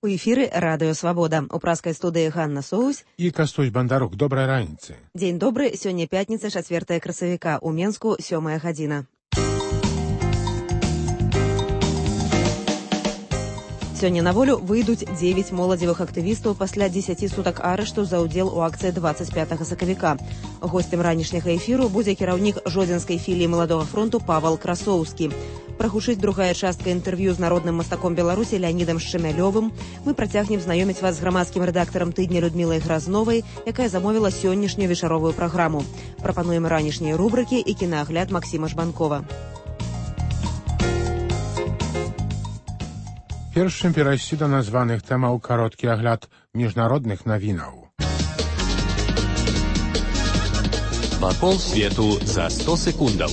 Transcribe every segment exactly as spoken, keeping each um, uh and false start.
У эфіры радыё Свабода. У праскай студыі Ганна Соусь і Кастусь Бандарук. Добрай раніцы. Дзень добры. Сёння пятніца, чацвёртае красавіка. У Менску сёмая гадзіна. Сёння на волю выйдуць дзевяць моладзевых актывістаў пасля дзесяці сутак арышту за ўдзел у акцыі дваццаць пятага сакавіка. Госцем ранішняга эфіру будзе кіраўнік жодзінскай філіі Маладога фронту Павал Красоўскі. Прагучыць другая частка інтэрв'ю з народным мастаком Беларусі Леанідам Шчэмялёвым. Мы працягнем знаёміць вас з грамадскім рэдактарам тыдня Людмілай Гразновай, якая замовіла сённяшнюю вечаровую праграму. Прапануем ранішнія рубрыкі і кінаагляд Максіма Жбанкова. Перш чым перайсці да названых тэмаў, кароткі агляд міжнародных навінаў. Вакол свету за сто секундаў.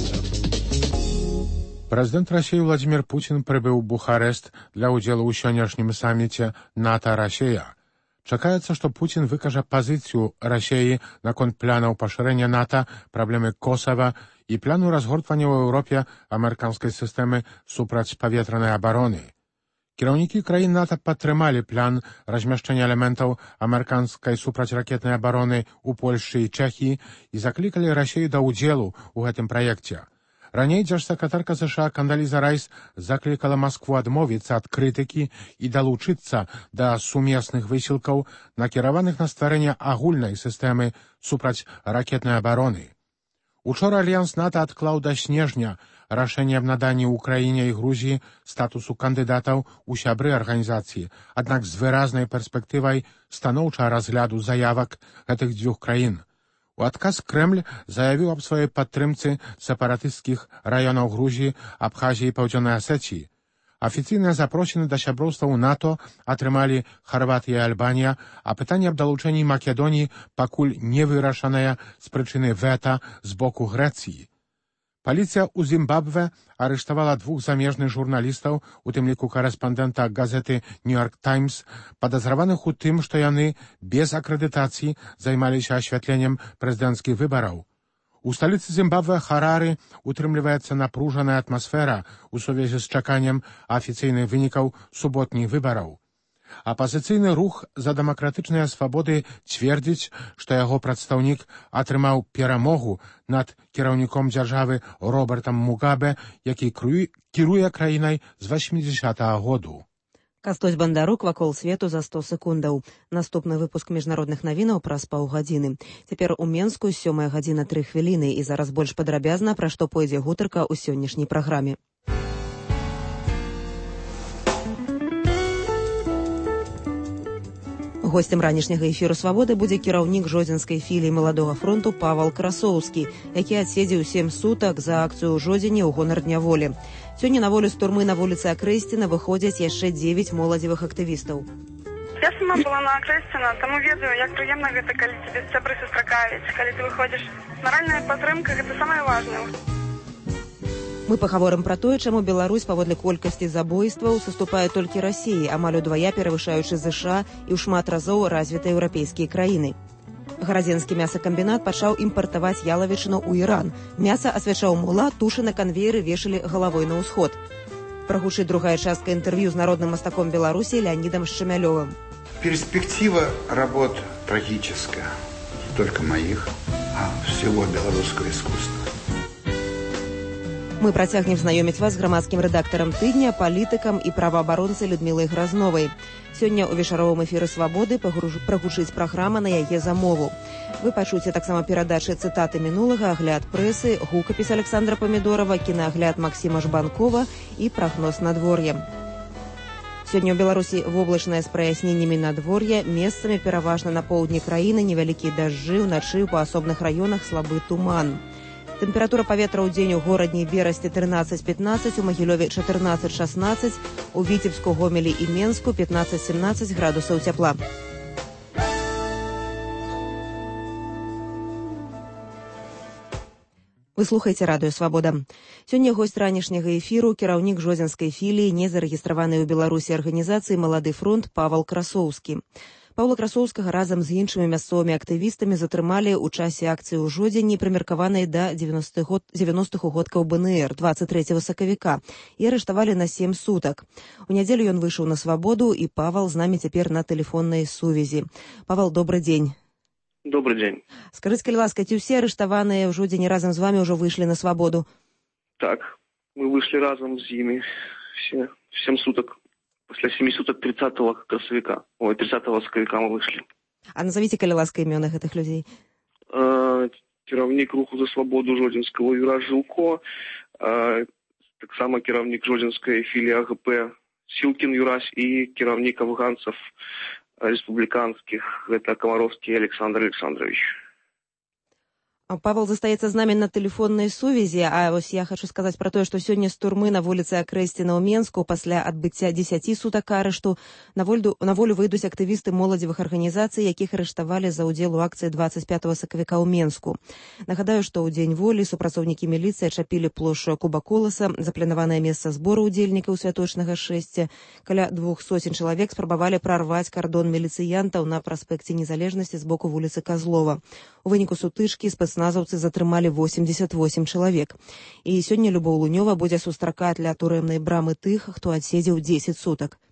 Прэзідэнт Расіі Владзімір Пуцін прыбыў у Бухарэст для ўдзелу ў сённяшнім саміце НАТО-Расія. Чакаецца, што Пуцін выкажа пазіцыю Расіі наконт планаў пашырэння НАТО, праблемы Косава і плану разгортвання ў Еўропе амерыканскай сістэмы супрацьпаветранай абароны. Кіраўнікі краін НАТО падтрымалі план размяшчэння элементаў амерыканскай супрацьракетнай абароны ў Польшчы і Чэхіі і заклікалі Расію да ўдзелу ў гэтым праекце. Раней дзяржсакратарка США Кандаліза Райс заклікала Маскву адмовіцца ад крытыкі і далучыцца да сумесных высілкаў, накіраваных на стварэнне агульнай сістэмы супрацьракетнай абароны. Учора Альянс НАТО адклаў да снежня рашэнне аб наданні Украіне і Грузіі статусу кандыдатаў у сябры арганізацыі, аднак з выразнай перспектывай станоўчага разгляду заявак гэтых дзвюх краін. У адказ Крэмль заявіў аб сваёй падтрымцы сепаратысцкіх раёнаў Грузіі, Абхазіі і Паўдзённай Асеціі. Афіцыйныя запрошены да сяброўства ў НАТО атрымалі Харватія і Альбанія, а пытанне аб далучэнні Македоніі пакуль не вырашанае з прычыны вета з боку Грэцыі. Паліцыя ў Зімбабве арыштавала двух замежных журналістаў, у тым ліку карэспандэнта газеты «Нью-Йорк Таймс», падазраваных у тым, што яны без акрэдытацыі займаліся асвятленнем прэзідэнцкіх выбараў. У сталіцы Зімбабве Харары утрымліваецца напружаная атмасфера ў сувязі з чаканнем афіцыйных вынікаў суботніх выбараў. Апазіцыйны рух за дэмакратычныя свабоды цвердзіць, што яго прадстаўнік атрымаў перамогу над кіраўніком дзяржавы Робертам Мугабе, які кіруе краінай з васьмідзесятага году. Кастусь Бандарук, вакол свету за сто секундаў. Наступны выпуск міжнародных навінаў праз паўгадзіны. Цяпер у Менску сёмая гадзіна тры хвіліны і зараз больш падрабязна, пра што пойдзе гутарка ў сённяшняй праграме. Госцем ранішняга эфіру «Свабоды» будзе кіраўнік жодзінскай філіі Маладога фронту Павал Красоўскі, які адседзеў сем сутак за акцыю ў Жодзіне ў гонар Дня волі. Сёння на волю з турмы на вуліцы Акрэсціна выходзяць яшчэ дзевяць моладзевых актывістаў. Я сама была на Акрэсціна, таму ведаю, як прыемна гэта, калі цябе сябры сустракаюць, калі ты выходзіш. Маральная падтрымка – гэта самае важнае. Мы пагаворым пра тое, чаму Беларусь паводле колькасці забойстваў саступае толькі Расіі, амаль удвая перавышаючы ЗША і ў шмат разоў развітыя еўрапейскія краіны. Гарадзенскі мясакамбінат пачаў імпартаваць ялавічыну ў Іран. Мяса асвячаў мула, тушы на канвееры вешалі галавой на ўсход. Прагучыць другая частка інтэрв'ю з народным мастаком Беларусі Леанідам Шчэмялёвым. Перспектива работ трагическая. Не только моих, а всего белорусского искусства. Мы працягнем знаёміць вас з грамадскім рэдактарам тыдня, палітыкам і праваабаронцай Людмілай Гразновай. Сёння ў вечаровым эфіры «Свабоды» прагучыць праграма на яе замову. Вы пачуеце таксама перадачы цытаты мінулага, агляд прэсы, гукапіс Александра Памідорова, кінаагляд Максіма Жбанкова і прагноз надвор'я. Сёння ў Беларусі воблачнае з праясненнямі надвор'я, месцамі пераважна на поўдні краіны невялікія дажджы, уначы па асобных раёнах слабы туман. Тэмпература паветра ў дзень у горадні Берасці трынаццаць пятнаццаць, у Магілёве чатырнаццаць шаснаццаць, у Віцебску, Гомелі і Менску пятнаццаць семнаццаць градусаў цяпла. Вы слухаеце радыё «Свабода». Сёння госць ранішняга эфіру кіраўнік жодзінскай філіі незарэгістраванай у Беларусі арганізацыі «Малады фронт» Павал Красоўскі. Паўла Красоўскага разам з іншымі мясцовымі актывістамі затрымалі ў часе акцыі ў жодзені, прымеркаванай да дзевяностых угодкаў бэ эн эр двадцать трэцяга сакавіка, і арыштавалі на сем сутак. У нядзелю ён выйшаў на свабоду, і Павал з намі цяпер на тэлефоннай сувязі. Павал, добры дзень. Добрый день. Скажите, калі ласка, ці ўсе арыштаваныя ў жодзені разам з вами ўжо выйшлі на свабоду? Так, мы вышли разом с ими все семь суток. После семи суток тридцатого красовика, ой, тридцатого сакавіка мы вышли. А назовите, калі ласка, імёны гэтых людзей. Э, кіраўнік руху за свабоду жодзінского Юраш Жылко, э, таксама кіраўнік жодзінскай філіі а гэ пэ Сілкін Юрась і кіраўнік афганцев республиканских, это Комаровский Александр Александрович. Павел застаецца з намі на тэлефоннай сувязі, а вось я хочу сказаць пра тое, што сёння з турмы на вуліцы Акрэсціна ў Менску пасля адбыцця дзесяці сутак арышту на волю, на волю выйдуць актывісты моладзевых арганізацый, якіх арыштавалі за ўдзел у акцыі двадцать пятого сакавіка ў Менску. Нагадаю, што ў дзень волі супрацоўнікі міліцыі ачапілі плошчу Куба Коласа, запланаванае месца збору удзельнікаў святочнага шэсця. Каля двух сотень чалавек спрабавалі прарваць кардон міліцыянтаў на праспекце Незалежнасці з боку вуліцы Казлова. У выніку сутычкі спецназаўцы затрымалі восемьдесят восемь чалавек. І сёння Любоў Лунёва будзе сустракаць ля турэмнай брамы тых, хто адседзеў дзесяць сутак.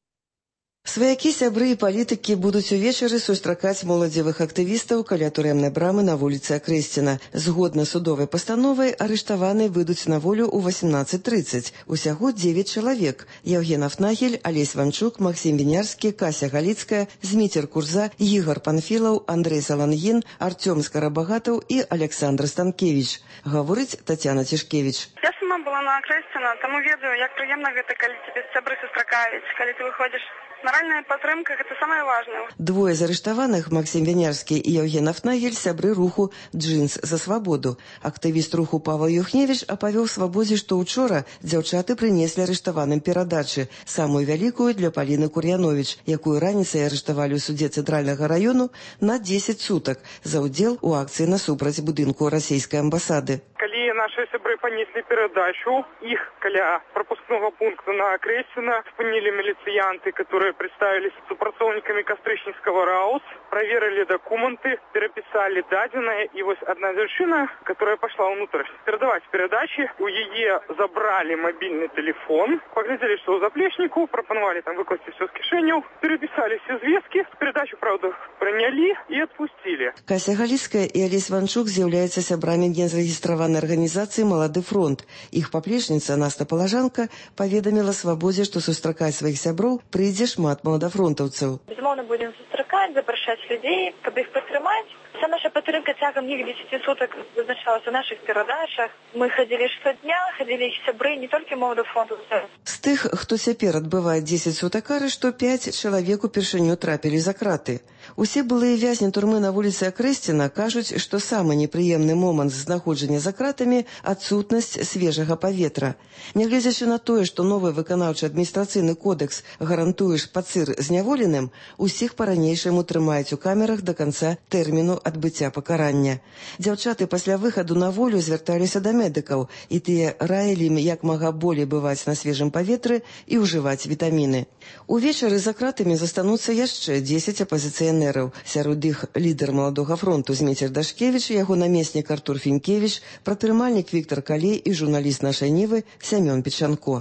Сваякі, сябры і палітыкі будуць увечары сустракаць моладзевых актывістаў каля турэмнай брамы на вуліцы Акрэсціна. Згодна судовай пастановай, арыштаваныя выйдуць на волю ў восемнадцать тридцать. Усяго девять чалавек. Евген Афнагель, Алесь Ванчук, Максим Вінярскі, Кася Галіцкая, Зміцер Курза, Ігор Панфілаў, Андрей Салангін, Артём Скарабагатаў і Александр Станкевич. Гаворыць Тацяна Цішкевіч. Я сама была на Акрэсціна, таму ведаю, як прыемна гэта, калі цябе сябры сустракаюць, калі ты выходзіш. Моральная падтрымка – гэта самае важнае. Двое з арыштаваных, Максим Вінярскі і Евген Афнагель, сябры руху «Джинс за свабоду». Актывіст руху Павел Юхневіч апавёў свабодзе, што ўчора дзяўчаты прынеслі арыштаваным перадачы, самую вялікую для Паліны Кур'яновіч, якую раніцай арыштавалі ў судзе Цэнтральнага раёну на дзесяць сутак за ўдзел у акцыі насупраць будынку расійскай амбасады. Калі наши сябры панеслі перадачу, іх каля пропускного пункта на Акрэсціна спынілі міліцыянты, которые представились супрацоўнікамі кастрычніцкага РАУС, проверили документы, переписали дадзенае, и вот одна дзяўчына, которая пошла внутрь передавать передачи, у яе забрали мобильный телефон, поглядели, что у заплечнику, пропонували там выкласти все с кишеню, переписали все звестки, передачу, правда, приняли и отпустили. Кася Галіцкая и Алесь Ванчук з'яўляюцца сябрамі гензарэгістраванай арганізацыі «Малады фронт». Іх паплечніца Наста Палажанка паведаміла свабодзе, што сустракаць сваіх сяброў прыйдзе шмат маладафронтаўцаў. Безумоўна, будем сустракаць, запрашаць людзей, каб іх падтрымаць. Вся наша падтрымка цягам іх дзесяці сутак вызначалась у наших перадачах. Мы ходили штодня, ходили іх сябры, не толькі маладафронтаўцаў. З тых, хто цяпер адбывае дзесяць сутак арышту, пяць чалавек упершыню трапілі за краты. Усе былыя вязні турмы на вуліцы Акрэсціна кажуць, што самы непрыемны момант знаходжання за кратамі – адсутнасць свежага паветра. Нягледзячы на тое, што новы выканаўчы адміністрацыйны кодекс гарантуе шпацыр зняволеным, усіх па-ранейшаму трымаюць у камерах да канца тэрміну адбыцця пакарання. Дзяўчаты пасля выхаду на волю звярталіся да медыкаў, і тыя раілі ім як мага болей бываць на свежым паветры і ўжываць вітаміны. Увечары за кратамі застануцца яшчэ дзесяць апазіцыянераў. Сярод іх лідар Маладога фронту Зміцер Дашкевіч, яго намеснік Артур Фінкевіч, прадпрымальнік Віктор Калей і журналіст нашай Нівы Сямён Печанко.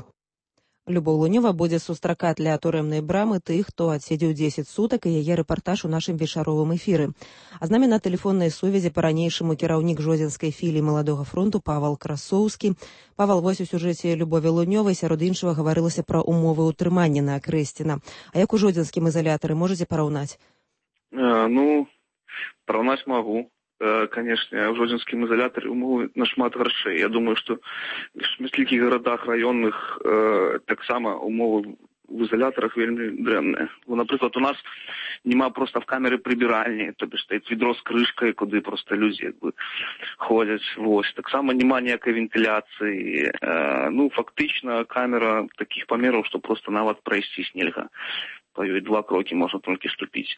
Любоў Лунёва будзе сустракаць ля турэмнай брамы тых, хто адседзеў дзесяць сутак, і яе рэпартаж у нашым вечаровым эфіры. А з намі на тэлефоннай сувязі па-ранейшаму кіраўнік жодзінскай філіі Маладога фронту Павал Красоўскі. Павал, вось у сюжэце Любові Лунёвай сярод іншага гаварылася пра умовы ўтрымання на Акрэсціна. А як у жодзінскім изолятары можаце параўнаць? Э, ну, параўнаць магу. Конечно, в жодзінскім изоляторе умовы нашмат горшэй. Я думаю, что в шматлікіх гарадах раённых э, таксама умовы в изоляторах вельмі дрэнныя. Напрыклад, у нас нема просто в камеры прибиральні, то бишь стоит ведро с крышкой, куды просто люди як бы ходять. Вось. Таксама нема ніякай вентиляції. Э, ну, фактично, камера таких памераў, что просто нават прайсцісь нельга. По ёй два крокі можна толькі ступіць.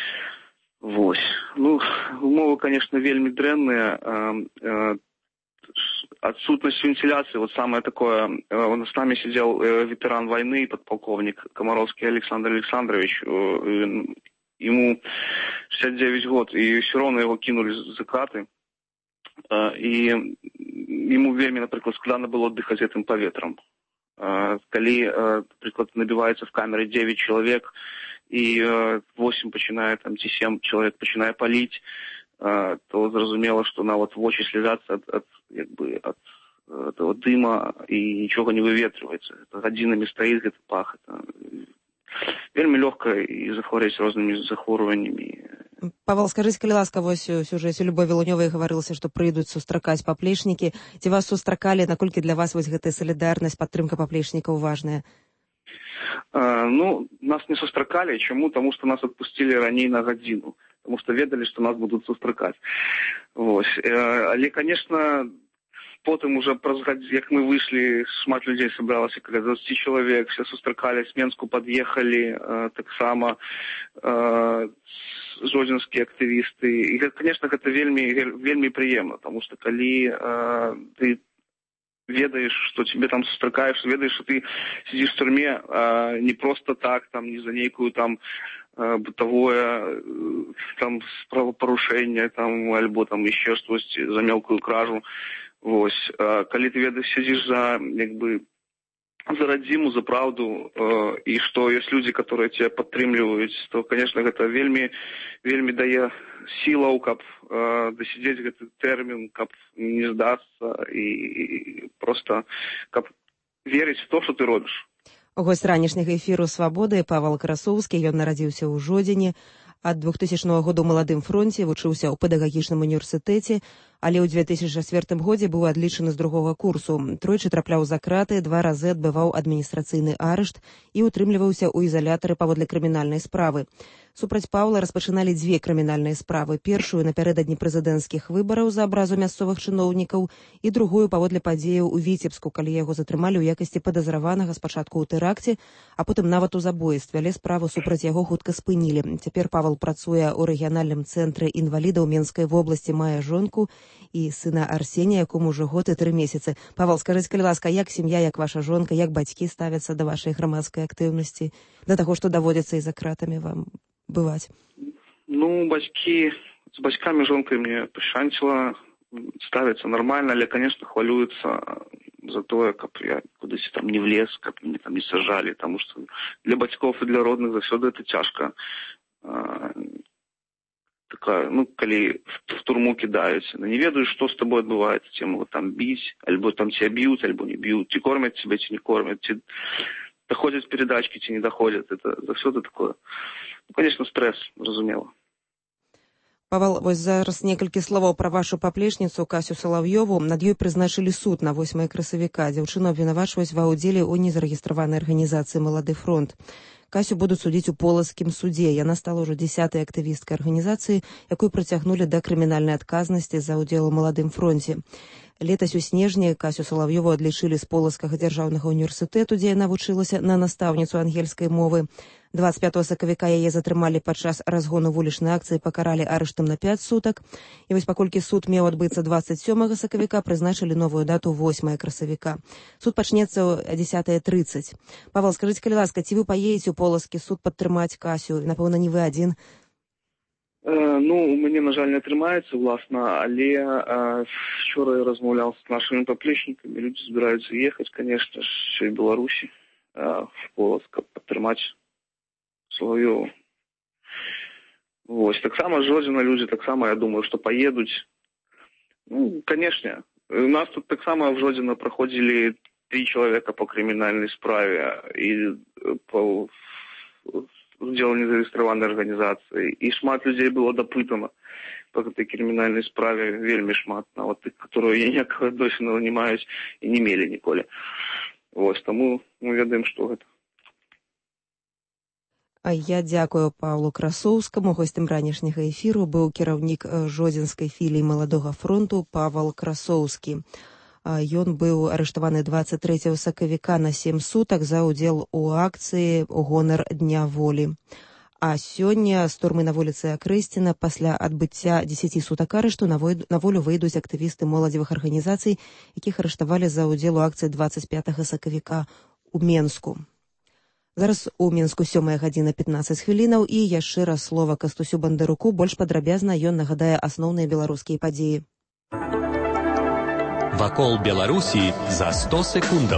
Вось. Ну, умовы, конечно, вельмі дрэнныя. Э, э, отсутность вентиляции, вот самое такое, э, с нами сидел э, ветеран войны, подполковник Комаровский Александр Александрович, э, ему шестьдесят девять год, и все равно его кинули за краты. И ему вельмі, наприклад, складно было дыхаць гэтым паветрам. Калі, наприклад, набіваецца в камеры девять человек, і восемь пачынае, там, ці семь человек пачынае паліць, то зразумела, што нават вочы слезацца ад, ад, як бы, ад этого дыма, і нічога не выветрываецца. Это гадзінамі стаіць гэты пах. Это вельмі лёгка і захворець рознымі захворваннямі. Павел, скажыце, калі ласка, вось у сюжэце Любові Лунёвай гаварылася, што прыйдуць сустракаць паплечнікі. Ці вас сустракалі, наколькі для вас вось гэтая салідарнасць, падтрымка паплечнікаў важная? А, ну, нас не сустракалі. Чаму? Таму што нас адпусцілі раней на гадзіну. Таму што ведалі, што нас будуць сустракаць. Вось. Але, конечно, потым уже праз гадзіну, як мы выйшлі, шмат людзей сабралася, каля двадцать чалавек, все сустракалі, з Менску пад'ехалі, таксама жодзінскія актывісты. І, конечно, гэта вельмі, вельмі прыемна, таму што калі э, ты ведаеш, што тебе там сустракаеш, ведаеш, што ты сидзіш в турме э, не просто так, там, не за нейкую там э, бытавое э, там правапарушэнне, там, альбо там яшчэ штось за мелкую кражу. Вось. Э, калі ты ведаеш, сидзіш за, як бы, за радзіму, за праўду, э, і што ёсць людзі, которые тебя падтрымліваюць, то, конечно, гэта вельмі, вельмі дае сілаў, каб э, дасидзець гэты тэрмін, каб не здацца і, і просто каб верыць в то, што ты робіш. Госць ранішняга эфіру «Свабоды» Павел Красоўскі, ён нарадзіўся ў Жодзіне. Ад двухтысячнага году ў маладым фронце, вучыўся ў педагагічным універсітэце, але ў две тысячы чацвёртым годзе быў адлічаны з другога курсу. Тройчы трапляў за краты, два разы адбываў адміністрацыйны арышт і утрымліваўся ў ізалятары паводле крымінальнай справы. Супраць Паўла распачыналі дзве крымінальныя справы. Першую напярэдадні прэзідэнцкіх выбараў за абразу мясцовых чыноўнікаў і другую паводле падзеяў у Віцебску, калі яго затрымалі ў якасці падазраванага спачатку ў тэракце, а потым нават у забойстве, але справу супраць яго хутка спынілі. Цяпер Павел працуе ў рэгіянальным цэнтры інвалідаў Менскай вобласці, мае жонку і сына Арсенія, якому ўжо год і тры месяцы. Павел, скажыце, калі ласка, як сям'я, як ваша жонка, як бацькі ставяцца да вашай грамадскай актыўнасці, да таго, што даводзіцца і за кратамі вам бываць? Ну, бацькі, з бацькамі жонкай мне пашанціла, ставяцца нармальна, але, конечно, хвалююцца за тое, каб я кудысь там не влез, каб мяне там не сажалі, таму што для бацькоў і для родных заўсёды это цяжка. Такая, ну, калі в турму кідаюць, ну, не ведаеш, што з табой адбываецца, ці могуць там біць, альбо там ці б'юць, альбо не б'юць, ці кормяць цябе, ці не кормяць, ці доходят передачки, ці не доходят. Это заўсёды такое. Ну, конечно, стресс, разумела. Павел, вось зараз некалькі словаў пра вашу паплечніцу Касю Салаўёву. Над ёй прызначылі суд на восьмае красавіка. Дзяўчыну абвінавачваюць ва ўдзеле ў незарэгістраванай арганізацыі «Малады фронт». Касю будуць судзіць у полацкім судзе. Яна стала ўжо дзясятай актывісткай арганізацыі, якую прыцягнулі да крымінальнай адказнасці за ўдзел у «Маладым фронце». Летась у снежні Касю Салаўёву адлічылі з Полацкага дзяржаўнага універсітэту, дзе яна вучылася на настаўніцу ангельскай мовы. двадцать пятого сакавіка яе затрымалі падчас разгону вулічнай акцыі, пакаралі арыштам на пять сутак. І вось паколькі суд меў адбыцца двадцать сёмага сакавіка, прызначылі новую дату восьмае красавіка. Суд пачнецца ў дзесятая тридцать. Павел, скажыце, калі ласка, ці вы паедзеце ў Полацкі суд падтрымаць Касю? Напэўна, не вы адзін. Ну, у мяне, на жаль, не атрымаецца, власна, але э, вчора я размаўляў з нашымі паплечнікамі, людзі збіраюцца ехаць, конечно ж, в Беларусі, э, в Полацк, каб падтрымаць Салаўёву. Вось, таксама Жодзіна людзі, таксама, я думаю, што паедуць. Ну, конечно, у нас тут таксама в Жодзіна праходзілі три чалавека по крымінальнай справе і по удзел незарэгістраванай арганізацыі. І шмат людзей было дапытана по гэтай крымінальнай справе, вельмі шмат, нават тых, которые ніякага досведу не маюць і не мелі ніколі. Вось, таму мы ведаем, што гэта. А я дзякую Паўлу Красоўскаму. Гостем ранішняга эфіру быў кіраўнік Жодзінскай філіі «Маладога фронту» Павел Красоўскі. Ён быў арыштаваны двадцать трэцяга сакавіка на сем сутак за ўдзел у акцыі ў гонар Дня волі. А сёння з турмы на вуліцы Акрэсціна пасля адбыцця дзесяці сутак арышту на волю выйдуць актывісты моладзевых арганізацый, якіх арыштавалі за ўдзел у акцыі двадцать пятага сакавіка ў Менску. Зараз у Мінску сёмая гадзіна пятнаццаць хвілінаў і яшчэ раз слова Кастусю Бандаруку. Больш падрабязна ён нагадае асноўныя беларускія падзеі. Вакол Беларусі за сто секундаў.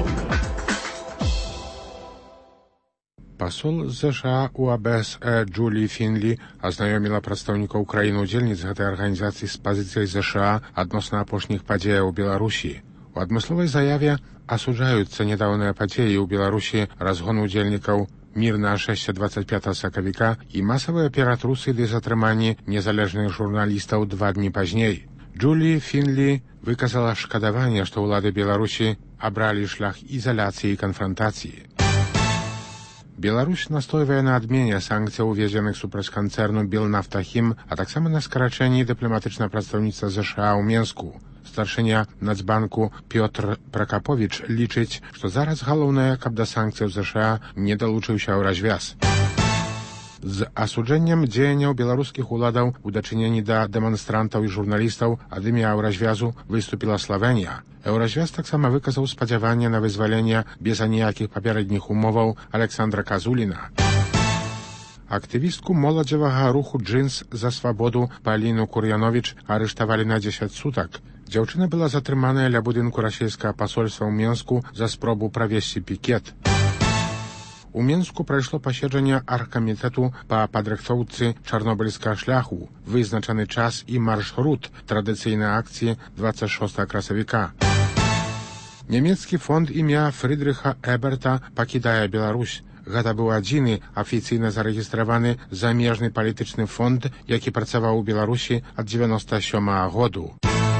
Пасол ЗША у АБС Джулі Фінлі азнаёміла прадстаўнікоў краін-удзельніц гэтай арганізацыі з пазіцыяй ЗША адносна апошніх падзеяў у Беларусі. У адмысловай заяве асуджаюцца нядаўныя падзеі ў Беларусі, разгон удзельнікаў мірнага шэсця дваццаць пятага сакавіка і масавыя ператрусы ды затрыманні незалежных журналістаў два дні пазней. Джулі Фінлі выказала шкадаванне, што ўлады Беларусі абралі шлях ізаляцыі і канфрантацыі. Беларусь настойвае на адмене санкцыяў, уведзеных супраць канцэрну Белнафтахім, а таксама на скарачэнні дыпламатычнага прадстаўніцтва ЗША ў Менску. Старшыня Нацбанку Пётр Пракаповіч лічыць, што зараз галоўнае, каб да санкцыяў ЗША не далучыўся ў развяз. З асуджэннем дзеянняў беларускіх уладаў у дачыненні да дэманстрантаў і журналістаў ад імя Еўразвязу выступіла Славенія. Еўразвяз таксама выказаў спадзяванне на вызваленне без аніякіх папярэдніх умоваў Александра Казуліна. Актывістку моладзевага руху «Джинс за свабоду» Паліну Кур'яновіч арыштавалі на дзесяць сутак. Дзяўчына была затрыманая ля будынку расійскага пасольства ў Менску за спробу правесці пікет. У Менску прайшло паседжанне аргкамітэту па падрыхтоўцы чарнобыльскага шляху, вызначаны час і маршрут традыцыйнай акцыі дваццаць шостага красавіка. Нямецкі фонд імя Фрыдрыха Эберта пакідае Беларусь. Гэта быў адзіны афіцыйна зарэгістраваны замежны палітычны фонд, які працаваў у Беларусі ад дзевяноста сёмага году.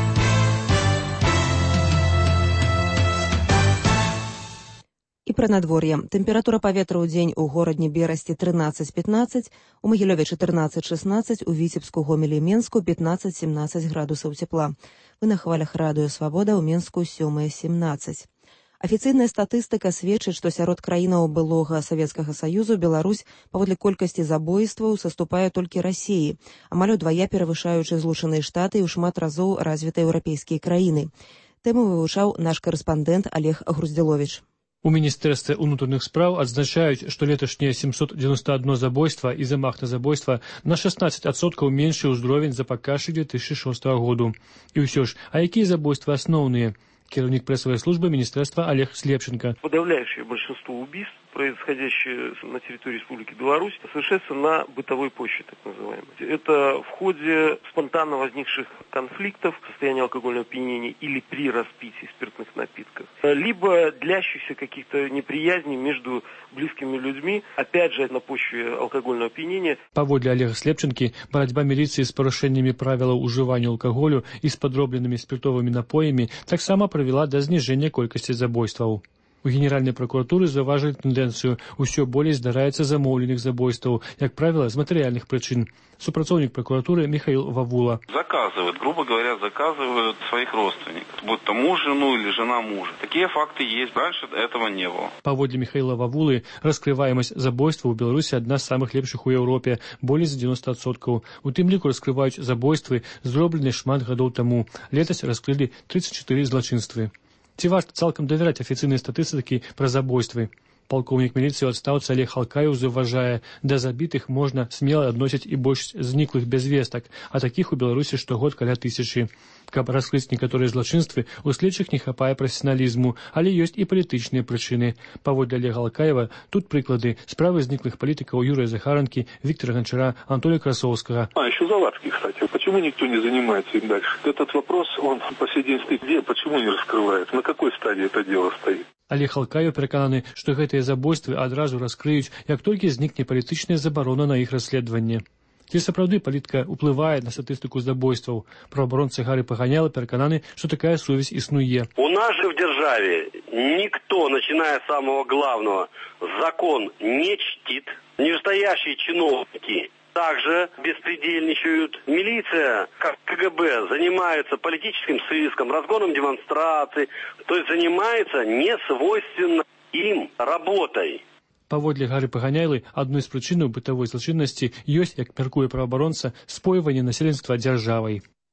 І пра надвор'е. Тэмпература паветра ў дзень у горадні Берасці трынаццаць пятнаццаць, у Магілёве чатырнаццаць шэснаццаць, у Віцебску, Гомелі, Менску пятнаццаць семнаццаць градусаў цепла. Вы на хвалях радыё «Свабода», ў Менску сёмая семнаццаць. Афіцыйная статыстыка сведчыць, што сярод краінаў былога Савецкага Саюзу Беларусь паводле колькасці забойстваў саступае толькі Расіі, амаль удвая перавышаючы Злучаныя Штаты і ў шмат разоў развітыя еўрапейскія краіны. Тэму вывучаў наш карэспандэнт Олег Груздзіловіч. У міністэрстве ўнутраных спраў адзначаюць, што леташняе сямсот дзевяносто адно забойства і замах на забойства на шестнадцать адсоткаў меншы ўзровень за паказчык две тысячи шостага году. І ўсё ж, а якія забойствы асноўныя? Кіраўнік прэсавай службы міністэрства Олег Слепченко. Подавляющее большинство убийств, происходящие на территории Республики Беларусь, совершается на бытовой почве, так называемой. Это в ходе спонтанно возникших конфликтов, состояния алкогольного опьянения или при распитии спиртных напитков, либо длящихся каких-то неприязней между близкими людьми, опять же, на почве алкогольного опьянения. Паводле Олега Слепченки, борьба милиции с парушэннямі правілаў ужывання алкаголю і з падробленымі спиртовымі напоямі таксама прывяла да зніжэння колькасці забойстваў. У Генеральной прокуратуры заўважылі тэндэнцыю. Усё болей здараецца замоўленых забойстваў, як правіла, з матэрыяльных прычын. Супрацоўнік прокуратуры Михаил Вавула. Заказывают, грубо говоря, заказывают своих родственников, будь то муж жену или жена мужа. Такие факты есть, раньше этого не было. Паводле Михаила Вавулы, раскрываемасць забойстваў у Беларусі адна з самых лепшых у Еўропе, болей за девяносто адсоткаў. У тым ліку раскрываюць забойствы, зробленыя шмат гадоў таму. Летась раскрылі тридцать четыре злачынствы. Ці варта цалкам давяраць афіцыйнай статыстыкі пра забойствы? Палкоўнік міліцыі ў адстаўцы Олег Халкаеў заўважае, да забітых можна смела адносіць і больш зніклых без вестак, а такіх у Беларусі штогод каля тысячы. Каб раскрыць некаторыя злачынствы, у следчых не хапае прафесіяналізму, але ёсць і палітычныя прычыны. Паводле Олега Халкаева, тут прыклады справы зніклых палітыкаў Юрия Захаранкі, Виктора Гончара, Анатолия Красовского. А, еще Завадский, кстати. Почему никто не занимается им дальше? Этот вопрос, он по сей день стоит. Где, почему не раскрывает? На какой стадии это дело стоит? Олег Халкаев перакананы, што гэтыя забойствы адразу раскрыюць, як толькі знікне палітычная забарона на іх расследаванне. Ці сапраўды палітыка ўплывае на статыстыку забойстваў? Праваабаронцы Гары Паганяла перакананы, што такая сувязь існуе. У нас же в державе никто, начиная с самого главного, закон не чтит. Нижестоящие чиновники также беспредельничают. Милиция, как КГБ, занимается политическим сыском, разгоном демонстраций, то есть занимается несвойственно им работой. Паводле Гары Паганяйлы, адной з прычынаў бытавой злачыннасці ёсць, як мяркуе праваабаронца, спойванне насельніцтва дзяржавай.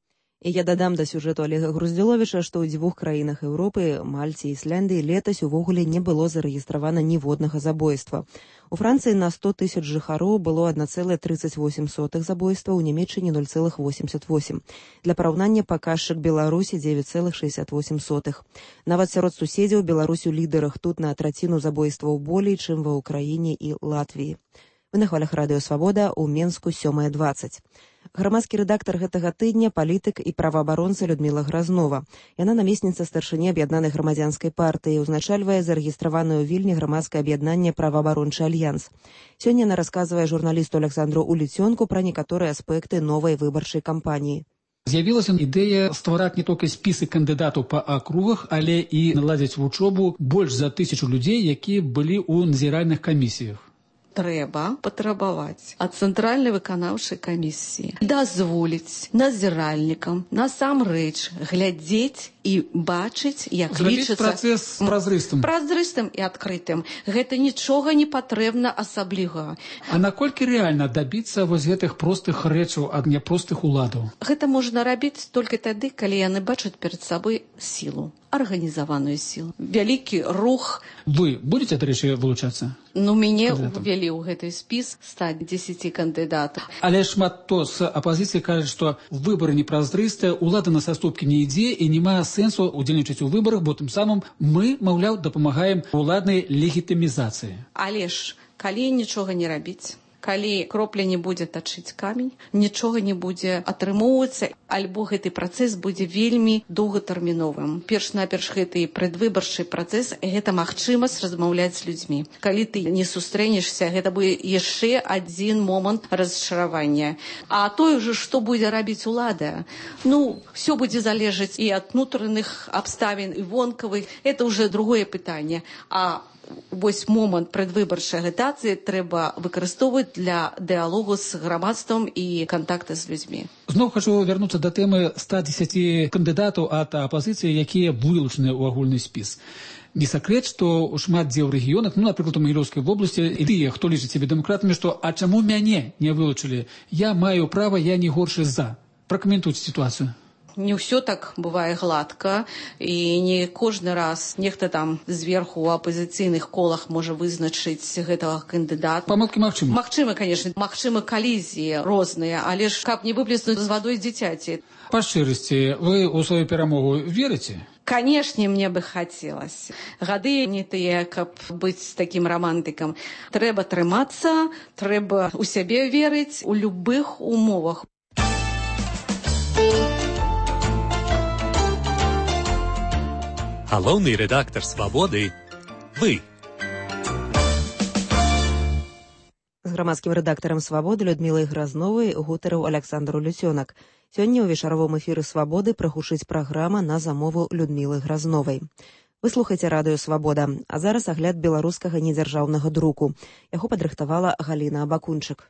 І я дадам да сюжэту Олега Груздзіловіча, што ў дзвюх краінах Еўропы, Мальце і Ісляндыі, летась увогуле не было зарэгістравана ніводнага забойства. У Францыі на сто тысяч жыхароў было адна цэлая трыццаць восем сотых забойства, у Нямецчыне нуль цэлых восемьдесят восемь. Для параўнання паказчык Беларусі дзевяць цэлых шэсцьдзесят восемь сотых. Нават сярод суседзяў Беларусь у лідарах, тут на траціну забойстваў болей, чым ва Ўкраіне і Латвіі. Вы на хвалях радыё Свабода, у Менску сёмая дваццаць. Грамадскі рэдактар гэтага тыдня, палітык і праваабаронца Людміла Гразнова. Яна намесніца старшыні аб'яднанай грамадзянскай партыі, узначальвае зарэгістраванае ў Вільні грамадскае аб'яднанне «Праваабарончы альянс». Сёння яна расказвае журналісту Александру Уліцёнку пра некаторыя аспекты новай выбарчай кампаніі. З'явілася ідэя ствараць не толькі спісы кандыдатаў па акругах, але і наладзіць вучобу больш за тысячу людзей, якія былі ў назіральных камісіях. Трэба патрабаваць ад цэнтральнай выканаўчай камісіі дазволіць назіральнікам насамрэч глядзець і бачыць, як лічыцца працэс празрыстым. Празрыстым і адкрытым. Гэта нічога не патрэбна асабліва. А наколькі рэальна дабіцца вось гэтых простых рэчаў ад няпростых уладаў? Гэта можна рабіць толькі тады, калі яны бачаць перад сабой сілу, арганізаваную сілу, вялікі рух. Вы будете, да рэчы, вылучацца? Ну, мяне увялі ў гэты спіс стаць дзесяці кандыдатаў. Але шмат хто з апазіцыі кажа, што выбары непразрыстыя, улада на саступкі не ідзе і не мае сэнсу удзельнічаць у выбарах, бо тым самым мы, маўляў, дапамагаем уладнай легітымізацыі. Але ж, калі нічога не рабіць, калі кропля не будзе тачыць камень, нічога не будзе атрымоўвацца, альбо гэты працэс будзе вельмі доўгатэрміновым. Перш-наперш гэты прадвыбарчы працэс, гэта магчымасць размаўляць з людзьмі. Калі ты не сустрэнешся, гэта будзе яшчэ адзін момант разчаравання. А тое ж, што будзе рабіць улада? Ну, все будзе залежаць і ад внутренних абставін, і вонкавых. Это уже другое пытанне. А вось момант прадвыбарчай агітацыі трэба выкарыстоўваць для дыалогу з грамадствам і кантакта з людзьмі. Зноў хочу вярнуцца да тэмы ста дзесяці кандыдатаў ад апазіцыі, якія вылучаны ў агульны спіс. Не сакрэт, што шмат дзе ў рэгіёнах, ну, напрыклад, у Магілёўскай вобласці, і тыя, хто лічыць сябе дэмакратамі, што «а чаму мяне не вылучылі? Я маю права, я не горшы за». Пракаментуйце сітуацыю. Не ўсё так бывае гладка, і не кожны раз нехта там зверху у апазіцыйных колах можа вызначыць гэтага кандыдата. Памылкі магчымы. Магчымы, конечно, магчымы калізіі розныя, але ж каб не выплеснуць з вадой дзіцяці. Па шчырасці, вы ў сваю перамогу верыце? Канешне, мне бы хацелася. Гады не тыя, каб быць такім романтыкам. Трэба трымацца, трэба ў сябе верыць у любых умовах. Галоўны рэдактар «Свабоды» – вы. З грамадскім рэдактарам «Свабоды» Людмілай Гразновай гутарыў Александр Уліцёнак. Сёння ў вечаровым эфіры «Свабоды» прагучыць праграма на замову Людмілы Гразновай. Вы слухаеце радыё «Свабода», а зараз агляд беларускага недзяржаўнага друку. Яго падрыхтавала Галіна Абакунчык.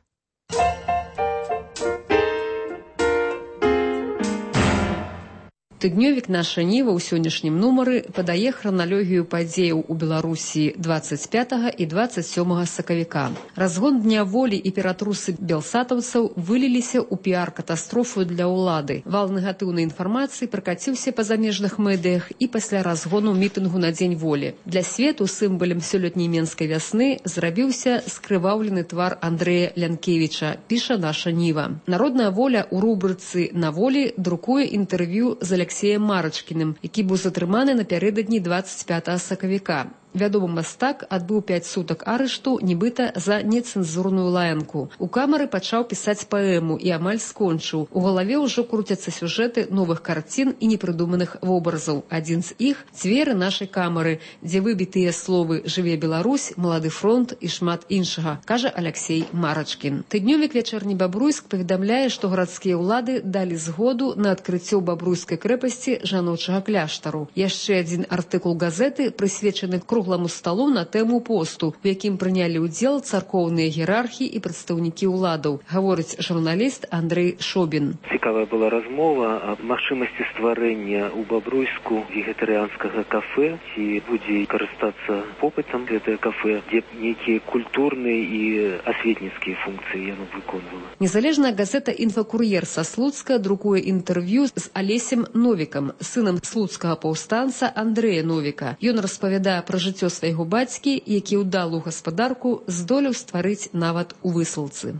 Тыднёвік «Наша Ніва» ў сённяшнім нумары падае храналогію падзеяў у Беларусі дваццаць пятага і дваццаць сёмага сакавіка. Разгон дня волі і ператрусы белсатаўцаў выліліся ў піар-катастрофу для ўлады. Вал негатыўнай інфармацыі пракаціўся па замежных медыях і пасля разгону мітынгу на дзень волі. Для свету сімвалам сёлетняй менскай вясны зрабіўся скрываўлены твар Андрэя Лянкевіча, піша «Наша Ніва». Народная воля ў рубрыцы «На волі» друкуе інтэрв'ю з Алексеем Марачкіным, які быў затрыманы напярэдадні дваццаць пятага сакавіка. Вядомы мастак адбыў пяць сутак арышту, нібыта за нецэнзурную лаянку. У камеры пачаў пісаць паэму і амаль скончыў. У галаве ўжо круцяцца сюжэты новых карцін і непрыдуманых вобразаў. Адзін з іх – «Дзверы нашай камеры», дзе выбітыя словы «Жыве Беларусь», «Малады фронт» і шмат іншага, кажа Алексей Марачкін. Тыднёвік «Вячэрні Бабруйск» паведамляе, што гарадскія ўлады далі згоду на адкрыццё Бабруйскай крэпасці жаночага кляштару. Яшчэ адзін артыкул газеты, прысвечаны круг кругламу сталу на тэму посту, у якім прынялі ўдзел царкоўныя іерархі і прадстаўнікі ўладаў, гаворыць журналіст Андрэй Шобін. Цікавая была размова аб магчымасці стварэння ў Бабруйску вегетарыянскага кафэ, ці будзе карыстацца попытам гэтае кафэ, дзе нейкія культурныя і асветніцкія функцыі яно выконвала. Незалежная газета «Інфакур'ер» са Слуцка друкуе інтэрв'ю з Алесем Новікам, сынам слуцкага паўстанца Андрэя Новіка. Ён распавядае пра жыццё свайго бацькі, які ўдалую гаспадарку здолеў стварыць нават у высылцы.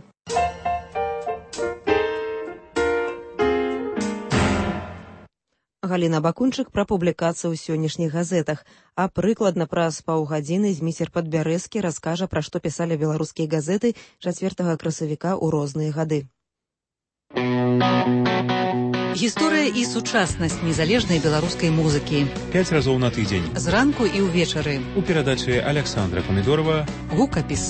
Галіна Бакунчык пра публікацыю ў сённяшніх газетах, а прыкладна праз паўгадзіны зміцер Падбярэзкі раскажа, пра што пісалі беларускія газеты чацвёртага красавіка ў розныя гады. Гісторыя і сучаснасць незалежнай беларускай музыкі. Пяць разоў на тыдзень. Зранку і ўвечары. У перадачы Александра Памідорова «Гукапіс».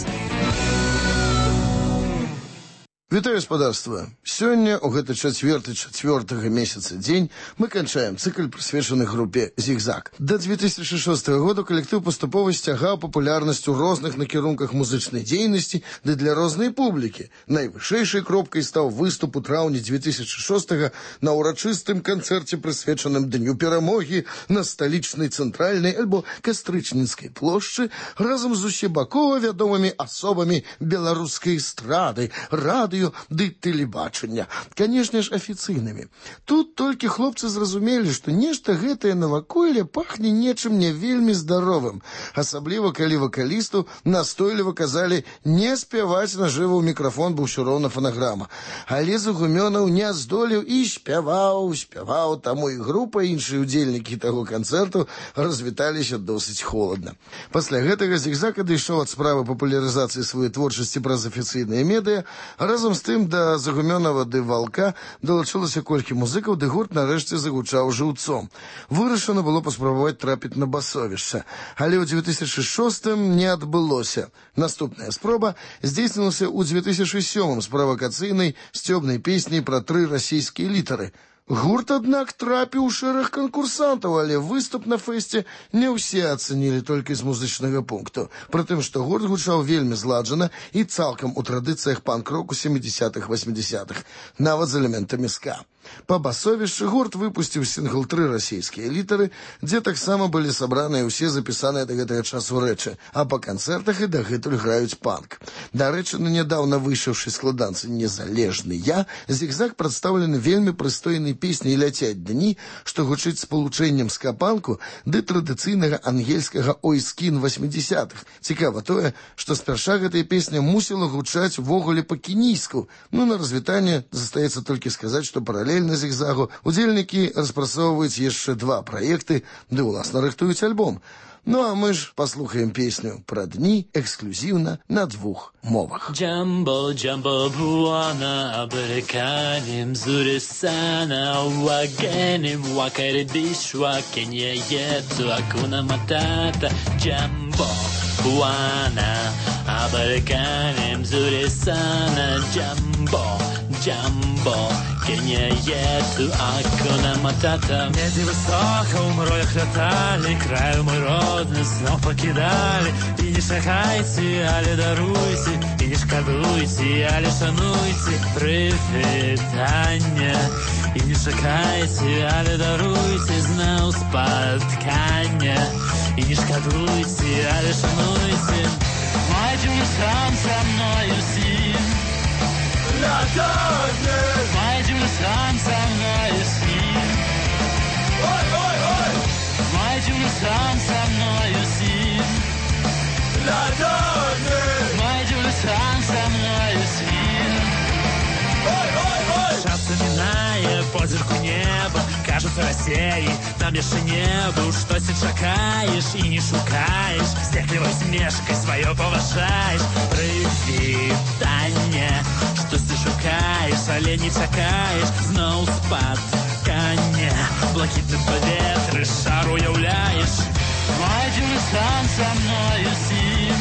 Вітаю, гаспадарства! Сёння, у гэты чацвёрты чацвёртага месяца дзень, мы канчаем цыкл, прысвечаны групе «Зігзаг». Да две тысячи шостага года калектыў паступова сцягаў папулярнасць у розных накірунках музычнай дзейнасці ды для рознай публікі. Найвышэйшай кропкай стаў выступ у траўні две тысячи шостага на ўрачыстым канцэрце, прысвечаным Дню перамогі на сталічнай цэнтральнай альбо Кастрычніцкай плошчы разам з усебакова вядомымі асобамі беларускай эстрады, радыё ды тэлебачання, канешне ж, афіцыйнымі. Тут толькі хлопцы зразумелі, што нешта гэтае наваколле пахне нечым не вельмі здаровым, асабліва калі вакалісту настойліва казалі не спяваць нажыва ў мікрафон, бо ўсё роўна фанаграма. Але Загумёнаў не здолеў і спяваў, спяваў, таму і група, іншыя удзельнікі таго канцэрту развіталіся досыць холадна. Пасля гэтага Зігзаг адышоў ад справы папулярызацыі сваёй творчасці праз афіцыйныя медыа, разам з тым да Загумёнава ды Валка далучылася колькі музыкаў, ды гурт нарэшце загучаў жыўцом. Вырашана было паспрабаваць трапіць на басовішча, але ў две тысячи шостым не адбылося. Наступная спроба здзейснілася ў две тысячи сёмым з правакацыйнай сцёбнай песняй пра тры расійскія літары. Гурт, аднак, трапіў у шэраг канкурсантаў, але выступ на фэсце не ўсе ацэнілі толькі з музычнага пункту. Прытым, што гурт гучаў вельмі зладжана і цалкам у традыцыях панк-року сямідзесятых-васьмідзесятых, нават з элементамі ска. Па басовішчы гурт выпусціў сінгл «Тры расійскія літары», дзе таксама былі сабраныя ўсе запісаныя да гэтага часу рэчы, а па канцэртах і дагэтуль граюць панк. Дарэчы, на нядаўна выйшаўшай складанцы «Незалежны я» Зігзаг прадстаўлены вельмі прыстойнай песняй «Ляцяць дні», што гучыць спалучэннем ска-панку ды традыцыйнага ангельскага ой-скін васьмідзесятых. Цікава тое, што спярша гэтая песня мусіла гучаць увогуле па-кенійску. Ну, на развітанне застаецца толькі сказаць, што паралельна на Зігзагу удзельнікі распрацоўваюць яшчэ два праекты, ды ўласна рыхтуюць альбом. Ну, а мы ж паслухаем песню пра дні эксклюзіўна на двух мовах. Джамбо, джамбо, буана, абриканим, зурисана, вагеним, вакарибишва, кенья ецу, акуна матата. Джамбо, буана, абриканим, зурисана, джамбо, джамбо, кенья ецу, акуна матата. Небі високо, у мроях летали, краю мой родный снова покидали. И не шагайте, але даруйте, и не шкадуйте, але шануйте привітання. И не шагайте, але даруйте, знав спаткання. И не шкадуйте, але шануйте. Майдем сам со мною сім. Майдем сам со мною сім. Ой, ой, ой. Майдем сам со мною сім. Майдем сам со мною сім. Ой, ой, ой. Часто миная позірку неба, кажется Россией, нам яшчэ не быў, штосьці чакаеш і не шукаеш, здзеклівай смешкай сваё паважаеш. Прывітанне, штосьці шукаеш, але не чакаеш, зноў спаткання. Блакітным паветры шар уяўляеш. Майдем сам со мною сім.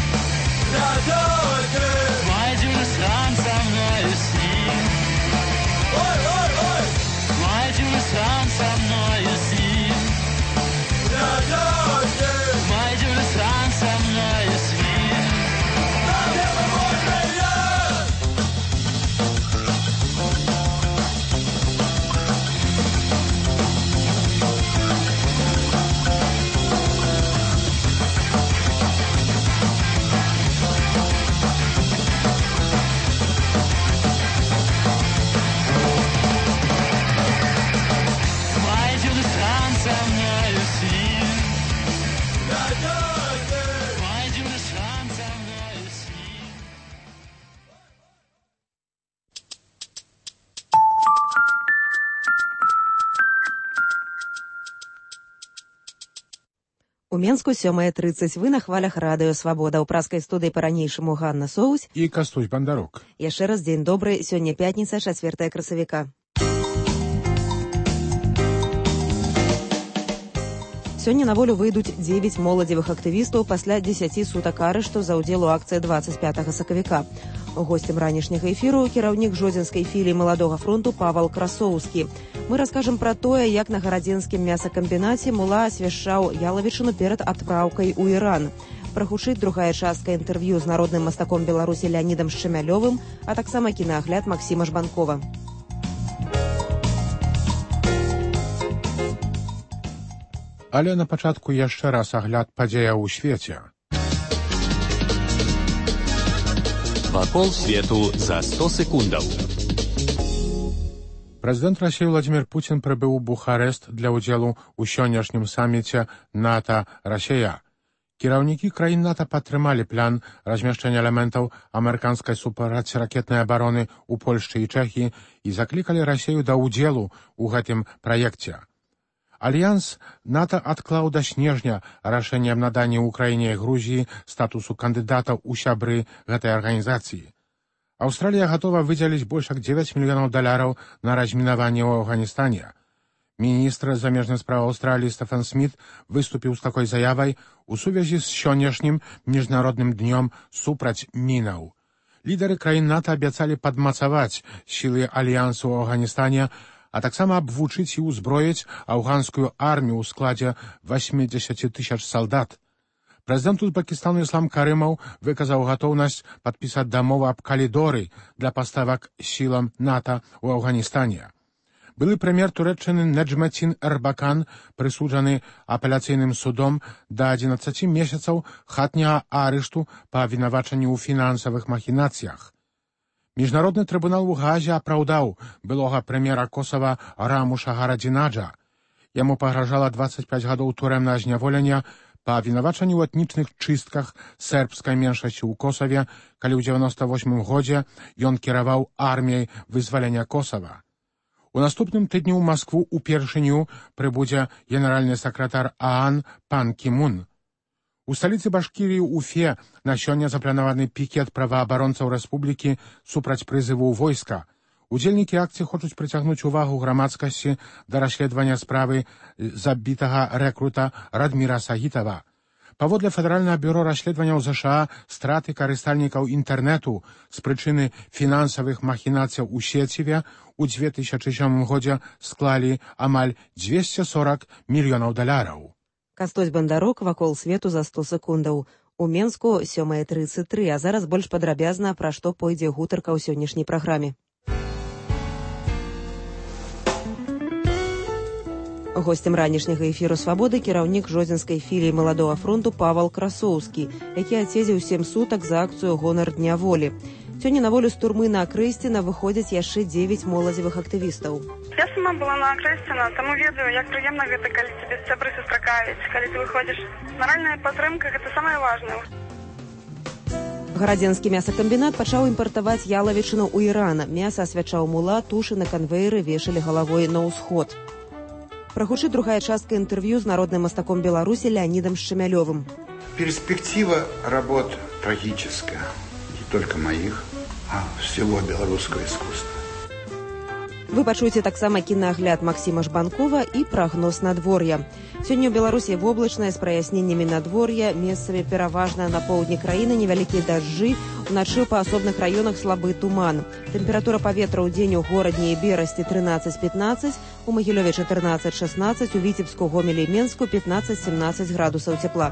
Майдем сам со мною сім. Ой, ой, ой. Майдем сам со мною сім. Майдем У Менску сёмая трыццаць. Вы на хвалях радыё «Свабода». У праскай студыі па-ранейшаму Ганна Соусь і Кастусь Бандарук. Яшчэ раз дзень добры. Сёння пятніца, чацвёртае красавіка. Сёння на волю выйдуць дзевяць моладзевых актывістаў пасля дзесяці сутак арышту за ўдзел у акцыі дваццаць пятага сакавіка. Госцем ранішняга эфіру кіраўнік жодзінскай філіі Маладога фронту Павал Красоўскі. Мы раскажам пра тое, як на гарадзенскім мясакамбінаце мула асвяшчаў ялавічыну перад адпраўкай у Іран. Прагучыць другая частка інтэрв'ю з народным мастаком Беларусі Леанідам Шчамялёвым, а таксама кінаагляд Максіма Жбанкова. Але на пачатку яшчэ раз агляд падзеяў у свеце. Вакол свету за сто секундаў. Прэзідэнт Расіі Владзімір Пуцін прыбыў у Бухарэст для ўдзелу ў сённяшнім саміце НАТО-Расія. Кіраўнікі краін НАТО падтрымалі план размяшчэння элементаў амерыканскай супрацьракетнай абароны ў Польшчы і Чэхіі і заклікалі Расію да ўдзелу ў гэтым праекце. Альянс НАТО адклаў да снежня рашэнне аб наданні Украіне і Грузіі статусу кандыдатаў у сябры гэтай арганізацыі. Аўстралія гатова выдзеліць больш як дзевяць мільёнаў даляраў на размінаванне ў Афганістане. Міністр замежных спраў Аўстраліі Стэфан Сміт выступіў з такой заявай у сувязі з сённяшнім міжнародным днём супраць мінаў. Лідары краін НАТО абяцалі падмацаваць сілы альянсу ў Афганістане, а таксама абвучыць і ўзброіць афганскую армію ў складзе восемьдесят тысяч салдат. Прэзідэнт Узбекістану Іслам Карымаў выказаў гатоўнасць падпісаць дамову аб калідоры для паставак сілам НАТО ў Афганістане. Былы прэм'ер Турэччыны Неджмецін Эрбакан прысуджаны апеляцыйным судом да адзінаццаці месяцаў хатняга арышту па абвінавачанні ў фінансавых махінацыях. Міжнародны трыбунал у Гаазе апраўдаў былога прэм'ера Косава Рамуша Гарадзінаджа. Яму пагражала дваццаць пяць гадоў турэмнага зняволення па абвінавачанні ў этнічных чыстках сербскай меншасці ў Косаве, калі ў дзевяноста восьмым годзе ён кіраваў арміяй вызвалення Косава. У наступным тыдні ў Маскву упершыню прыбудзе генеральны сакратар ААН пан Кімун. У сталіцы Башкірыі Уфе на сёння запланаваны пікет праваабаронцаў рэспублікі супраць прызыву ў войска. Удзельнікі акцыі хочуць прыцягнуць увагу грамадскасці да расследавання справы забітага рэкрута Радміра Сагітава. Паводле Федэральнага бюро расследаванняў ЗША, страты карыстальнікаў інтэрнэту з прычыны фінансавых махінацыяў у сеціве ў две тысячы сёмым годзе склалі амаль дзвесце сорок мільёнаў даляраў. Кастусь Бандарук, вакол свету за сто секундаў. У Менску сёмая трыццаць тры, а зараз больш падрабязна, пра што пойдзе гутарка ў сённяшняй праграме. Госцем ранішняга эфіру «Свабоды» кіраўнік жодзінскай філіі Маладога фронту Павал Красоўскі, які адседзеў сем сутак за акцыю «Гонар дня волі». Сёння на волю з турмы на Акрэсціна выходзяць яшчэ дзевяць моладзевых актывістаў. Я сама была на Акрэсціна, таму ведаю, як прыемна гэта, калі цябе сябры сустракаюць, калі ты выходзіш. Маральная падтрымка – гэта самае важнае. Гарадзенскі мясакамбінат пачаў імпартаваць ялавічыну ў Ірана. Мяса асвячаў мула, тушы на канвейеры вешалі галавой на ўсход. Прагучыць другая частка інтэрв'ю з народным мастаком Беларусі Леанідам Шчамялёвым. Перспектива работ трагическая. Не только моих, а всего белорусского искусства. Вы пачуеце таксама кінаагляд Максіма Жбанкова і прагноз надвор'я. Сёння ў Беларусі воблачнае з праясненнямі надвор'я, месцамі пераважна на поўдні краіны невялікія дажджы, уначы па асобных раёнах слабы туман. Тэмпература паветра ў дзень у горадні і Берасці трынаццаць пятнаццаць, у Магілёве чатырнаццаць шаснаццаць, у Віцебску, Гомелі і Менску пятнаццаць-семнаццаць градусаў цяпла.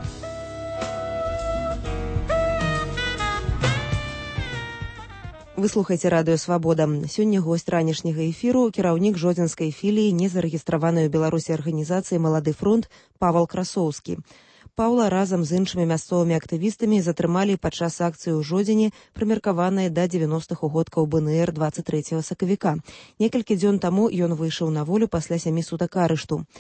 Вы слухаеце радыё «Свабода». Сёння госць ранішняга эфіру кіраўнік жодзінскай філіі незарэгістраванай у Беларусі арганізацыі «Малады фронт» Павал Красоўскі. Паўла разам з іншымі мясцовымі актывістамі затрымалі падчас акцыі ў Жодзіне, прымеркаванай да дзевяностых угодкаў БНР дваццаць трэцяга сакавіка. Некалькі дзён таму ён выйшаў на волю пасля сямі сутак арышту.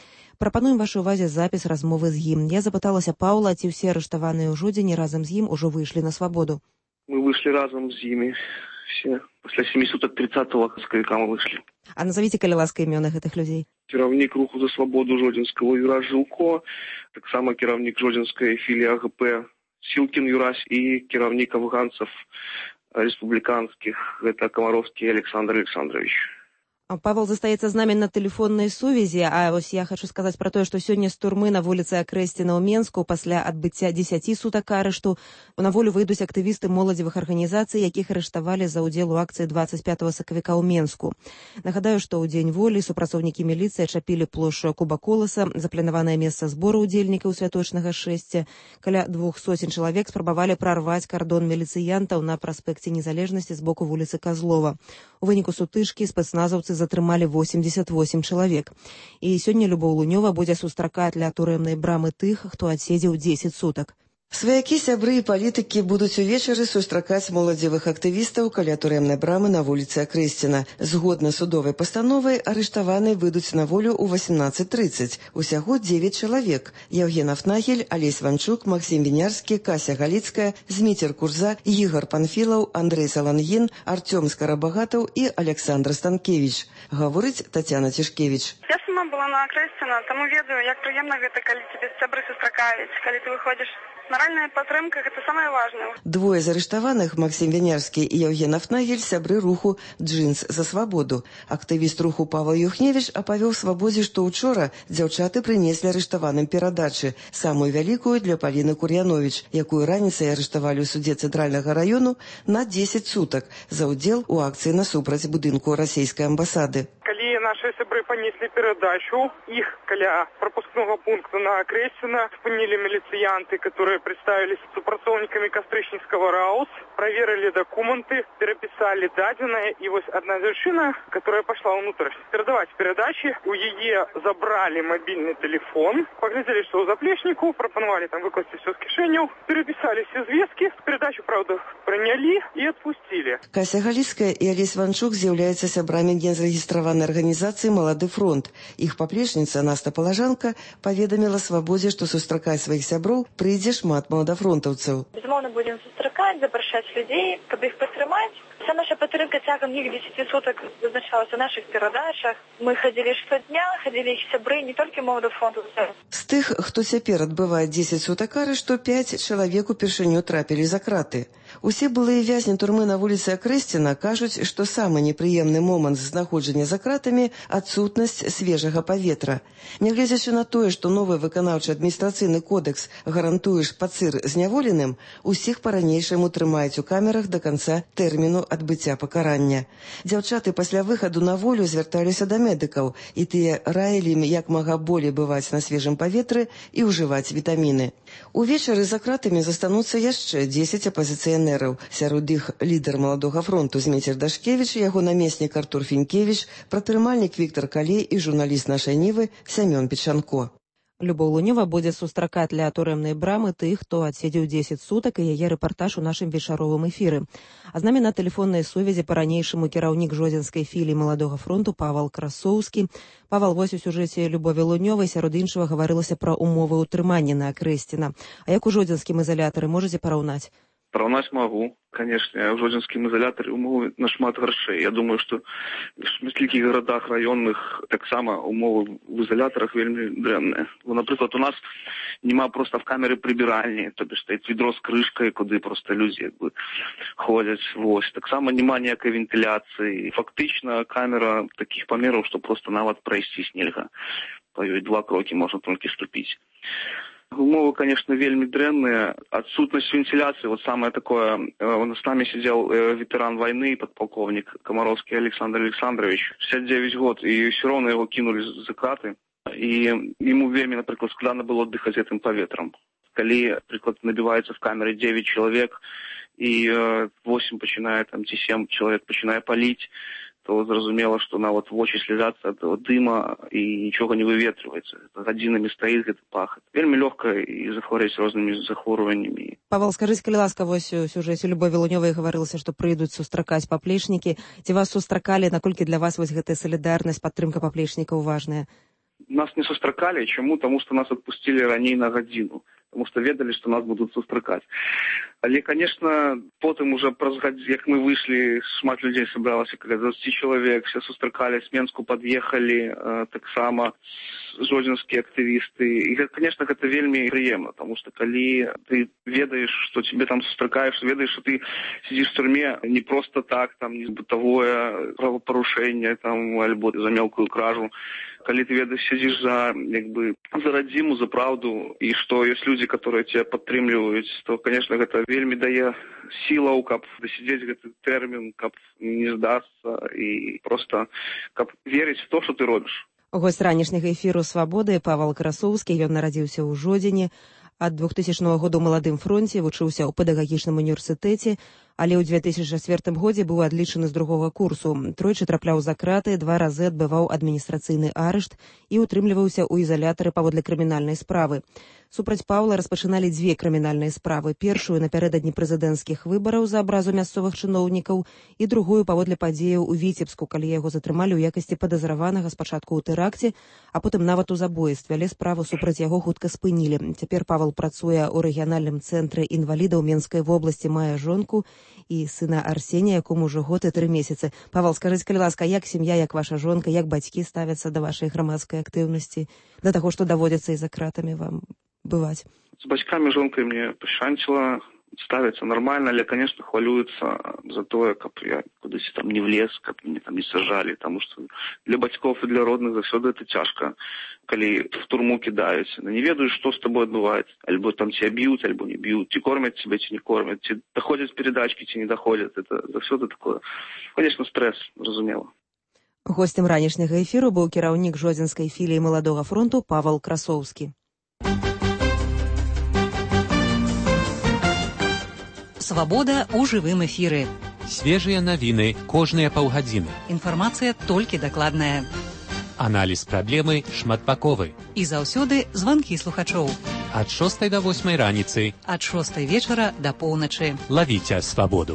Прапануем вашай увазе запіс размовы з ім. Я запыталася Паўла, ці ўсе арыштаваныя ў жудзені разам з ім ужо выйшлі на свабоду. Мы вышли разом с ими все. После семи суток тридцатого сакавіка мы вышли. А назовите, калі ласка, імёны гэтых людзей. Кіраўнік руху за свабоду жодзінского Юрас Жылко, таксама кіраўнік жодзінскай філіі АГП Сілкін Юрась і кіраўнік афганцев республиканских, это Комаровский Александр Александрович. Павел застаецца з намі на тэлефоннай сувязі, а вось я хочу сказаць пра тое, што сёння з турмы на вуліцы Акрэсціна ў Менску пасля адбыцця дзесяці сутак арышту на волю выйдуць актывісты моладзевых арганізацый, якіх арыштавалі за ўдзел у акцыі двадцать пятого сакавіка ў Менску. Нагадаю, што ў дзень волі супрацоўнікі міліцыі ачапілі плошчу Куба Коласа, запланаванае месца збору ўдзельнікаў святочнага шэсця. Каля двух сотень чалавек спрабавалі прарваць кардон міліцыянтаў на праспекце Незалежнасці з боку вуліцы Казлова. У выніку сутычкі спецназаўцы затрымалі восемьдесят восемь чалавек. І сёння Любоў Лунёва будзе сустракаць ля турэмнай брамы тых, хто адседзеў дзесяць сутак. Сваякі, сябры і палітыкі будуць увечары сустракаць моладзевых актывістаў каля турэмнай брамы на вуліцы Акрэсціна. Згодна судовай пастановай, арыштаваныя выйдуць на волю ў восемнадцать тридцать. Усяго девять чалавек. Евген Афнагель, Алесь Ванчук, Максим Вінярскі, Кася Галіцкая, Зміцер Курза, Ігор Панфілаў, Андрей Салангін, Артём Скарабагатаў і Александр Станкевич. Гаворыць Тацяна Цішкевіч. Я сама была на Акрэсціна, таму ведаю, як прыемна гэта, калі цябе сябры сустракаюць, калі ты выходзіш. Моральная падтрымка – гэта самае важнае. Двое з арыштаваных, Максим Вінярскі і Евген Афнагель, сябры руху «Джинс за свабоду». Актывіст руху Павел Юхневич апавёў свабодзе, што ўчора дзяўчаты прынеслі арыштаваным перадачы, самую вялікую для Паліны Кур'яновіч, якую раніцай арыштавалі ў суде Цэнтральнага раёну на дзесяць сутак за ўдзел у акцыі насупраць будынку расійскай амбасады. Калі наши сябры понесли передачу, их каля пропускного пункта на Акрэсціна спынілі міліцыянты, которые представились супрацоўнікамі кастрычніцкага РАУС, проверили документы, переписали дадзенае, и вот одна дзяўчына, которая пошла внутрь передавать передачи, у яе забрали мобильный телефон, поглядели, что у заплечнику, пропонували там выкласти все с кишеню, переписали все звестки, передачу, правда, приняли и отпустили. Кася Галіцкая и Алесь Ванчук з'яўляюцца сябрамі гензарэгістраванай арганізацыі «Малады фронт». Іх паплечніца Наста Палажанка паведаміла свабодзе, што сустракаць сваіх сяброў прыйдзе шмат маладафронтаўцаў. Безумоўна, будем сустракаць, запрашаць людзей, каб іх падтрымаць. Вся наша падтрымка цягам іх дзесяці сутак вызначалася ў нашых перадачах. Мы хадзілі штодня, хадзілі іх сябры, не толькі маладафронтаўцаў. З тых, хто цяпер адбывае дзесяць сутак арышту, пяць чалавек упершыню трапілі за краты. Усе былыя вязні турмы на вуліцы Акрэсціна кажуць, што самы непрыемны момант знаходжання за кратамі – адсутнасць свежага паветра. Нягледзячы на тое, што новы выканаўчы адміністрацыйны кодекс гарантуе шпацыр зняволеным, усіх па-ранейшаму трымаюць у камерах да канца тэрміну адбыцця пакарання. Дзяўчаты пасля выхаду на волю звярталіся да медыкаў, і тыя раілі ім як мага болей бываць на свежым паветры і ўжываць вітаміны. Увечары за кратамі застануцца яшчэ дзесяць апазіцыянераў. Сярод іх лідар Маладога фронту Зміцер Дашкевіч, яго намеснік Артур Фінкевіч, прадпрымальнік Віктор Калей і журналіст нашай Нівы Сямён Печанко. Любоў Лунёва будзе сустракаць ля турэмнай брамы тых, хто адседзеў дзесяць сутак, і яе рэпартаж у нашым вечаровым эфіры. А з намі на тэлефоннай сувязі па-ранейшаму кіраўнік жодзінскай філіі Маладога фронту Павал Красоўскі. Павал, вось у сюжэце Любові Лунёвай сярод іншага гаварылася пра умовы ўтрымання на Акрэсціна. А як у жодзінскім ізалятары можаце параўнаць? Параўнаць магу. Конечно, в жодзінскім изоляторе умовы нашмат горшэй. Я думаю, что в шматлікіх гарадах раённых таксама умовы в изоляторах вельмі дрэнныя. Напрыклад, у нас нема просто в камеры прибиральні, то бишь стаіць ведро з крышкай, куды просто людзі як бы ходзяць. Вось. Таксама нема ніякай вентыляцыі. Фактычна камера такіх памераў, што просто нават прайсцісь нельга. Па ёй два крокі можна толькі ступіць. Умовы, конечно, вельмі дрэнныя. Отсутность вентиляции, вот самое такое, он с нами сидел ветеран войны, подполковник Комаровский Александр Александрович, шестьдесят девять год, и все равно его кинули за краты. И ему вельмі, например, складно было отдыхать этим поветром. Коли, например, набивается в камере девять человек, и восемь починает, там, семь человек починает палить, то зразумела, што нават вочы слезацца ад дыма і нічога не выветрываецца. Гадзінамі стаіць гэты пах. Вельмі лёгка і захворэць рознымі захворваннямі. Павел, скажыце, калі ласка, вось у сюжэце Любові Лунёвай гаварылася, што прыйдуць сустракаць паплечнікі. Ці вас сустракалі, наколькі для вас вось гэтая салідарнасць, падтрымка паплечнікаў важная? Нас не сустракалі. Чаму? Таму што нас адпусцілі раней на гадзіну. Таму што ведалі, што нас будуць сустракаць. Але, конечно, потым уже праз гадзіну, як мы выйшлі, шмат людзей сабралася, каля дваццаць чалавек, все сустракалі, з Менску пад'ехалі, э, таксама жодзінскія актывісты. І, конечно, гэта вельмі прыемна, таму што калі ты ведаеш, што тебе там сустракаеш, ведаеш, што ты сидзіш в турме не просто так, там, не бытавое правапарушэнне, там, альбо за мелкую кражу, калі ты ведаеш, сидзіш за, як бы, за радзіму, за праўду, і што ёсць людзі, которые тебя падтрымліваюць, то, конечно, гэта вельмі дае сілаў, каб дасидзець гэты тэрмін, каб не здасца і просто каб верыць в то, што ты робіш. Госць ранішняга эфіру «Свабоды» Павал Красоўскі, ён нарадзіўся ў Жодзіне. Ад двухтысячнага года ў маладым фронце, вучыўся ў педагагічным універсітэце, але ў две тысячы чацвёртым годзе быў адлічаны з другога курсу. Тройчы трапляў за краты, два разы адбываў адміністрацыйны арышт і утрымліваўся ў ізалятары паводле крымінальнай справы. Супраць Паўла распачыналі дзве крымінальныя справы. Першую напярэдадні прэзідэнцкіх выбараў за абразу мясцовых чыноўнікаў і другую паводле падзеяў у Віцебску, калі яго затрымалі ў якасці падазраванага спачатку ў тэракце, а потым нават у забойстве, але справу супраць яго хутка спынілі. Цяпер Павел працуе ў рэгіянальным цэнтры інвалідаў Менскай вобласці, мае жонку і сына Арсенія, якому ўжо год і тры месяцы. Павел, скажыце, калі ласка, як сям'я, як ваша жонка, як бацькі ставяцца да вашай грамадскай актыўнасці, да таго, што даводзіцца і за кратамі вам бываць? З бацькамі, жонкай мне пашанціла, ставяцца нормально, але, конечно, хвалююцца за тое, каб я кудысь там не влез, каб мяне там не сажалі, таму што для бацькоў і для родных заўсёды это цяжка, калі в турму кідаюць. Не ведаеш, што з табой адбываецца. Альбо там ці б'юць, альбо не б'юць, ці кормяць цябе, ці не кормяць, ці даходзяць перадачкі, ці не даходзяць. Это заўсёды такое, конечно, стрэс, зразумела. Госцем ранішняга эфіру быў кіраўнік Жодзінскай філіі Маладога фронту Павал Красоўскі. Свабода ў жывым эфіры. Свежыя навіны кожныя паўгадзіны. Інфармацыя толькі дакладная. Аналіз праблемы шматбаковы. І заўсёды званкі слухачоў. Ад шостай да восьмай раніцы. Ад шостай вечара да поўначы. Лавіце свабоду.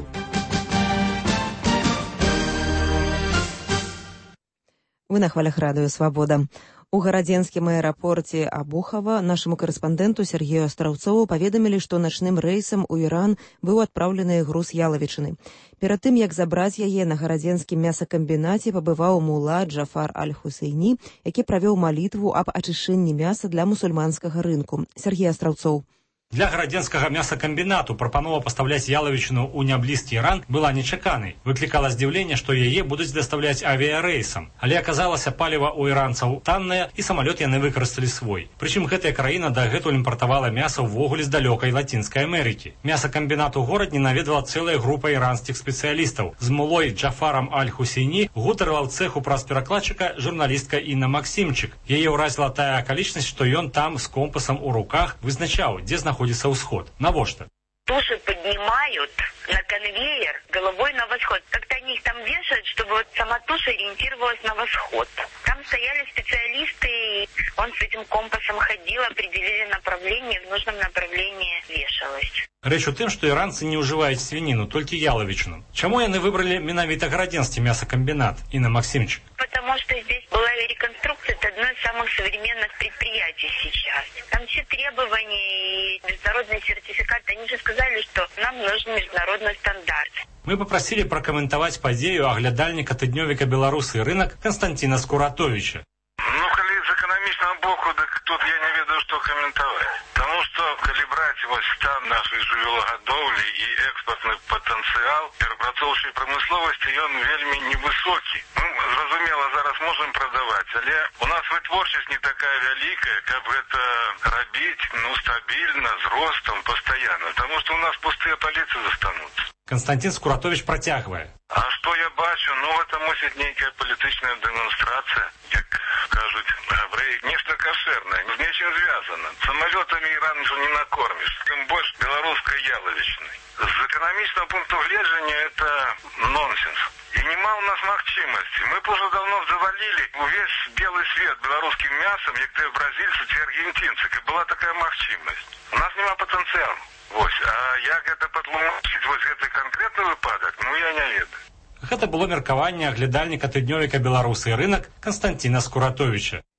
Вы на хвалях радыё «Свабода». У гарадзенскім аэрапорце Абухава нашаму карэспандэнту Сергею Астраўцову паведамілі, што начным рэйсам у Іран быў адпраўлены груз ялавічыны. Перад тым, як забраць яе, на гарадзенскім мясакамбінаце пабываў мула Джафар Аль-Хусейні, які правёў малітву аб ачышчэнні мяса для мусульманскага рынку. Сергей Астраўцоў. Для гарадзенскага мясакамбінату прапанова пастаўляць ялавічыну ў няблізкі Іран была нечаканай. Выклікала здзіўленне, што яе будуць дастаўляць авіярэйсам. Але аказалася, паліва ў іранцаў таннае, і самалёт яны выкарысталі свой. Прычым гэтая краіна дагэтуль імпартавала мяса ўвогуле з далёкай Лацінскай Амерыкі. Мясакамбінат у горадні наведала цэлая група іранскіх спецыялістаў. З мулой Джафарам Аль-Хусейні гутарыла ў цэху праз перакладчыка журналістка Інна Максімчык. Яе ўразіла тая акалічнасць, што ён там з компасам у руках вызначаў, дзе знаходзіцца находится усход. Навошта? Туши поднимают на конвейер головой на восход. Как-то они их там вешают, чтобы вот сама туша ориентировалась на восход. Там стояли специалисты, и он с этим компасом ходил, определили направление, в нужном направлении вешалось. Рэч у тым, што іранцы не ўжываюць свініну, толькі ялавічыну. Чаму яны выбралі менавіта гарадзенскі мясакамбінат, Інна Максимович? Потому что здесь была реконструкция, это одно из самых современных предприятий сейчас. Там все требования и международные сертификаты, они же сказали, что нам нужен международный стандарт. Мы попросили прокомментовать падзею аглядальніка тыднёвіка «Беларусы» рынок Константина Скуратовича. Ну, калі з эканамічнага боку, так тут я не ведаю, што каментаваць. Таму што, калі браць вось стан нашай жывёлагадоўлі і экспартны патэнцыял перапрацоўчай прамысловасці, ён вельмі невысокі. Ну, зразумела, зараз можам прадаваць, але у нас вытворчасць не такая вялікая, каб гэта рабіць, ну, стабільна, з ростам, пастаянна. Таму што у нас пустыя паліцы застануцца. Константин Скуратович протягивает. А что я бачу? Ну, это мусить некая политичная демонстрация, как кажут габреи. Нечто кошерное, с нечем связано. Самолетами Иран же не накормишь, тем больше белорусской яловичной. С экономического пункта гледжання это нонсенс. И нема у нас махчимости. Мы бы уже давно завалили весь белый свет белорусским мясом, як те бразильцы, те аргентинцы. И была такая махчимость. У нас нема потенциала. Вось, а як гэта патлумачыць вось гэты канкрэтны выпадак, ну я не ведаю. Гэта было меркаванне аглядальніка тыднёвіка «Беларусы» рынок Константина Скуратовича.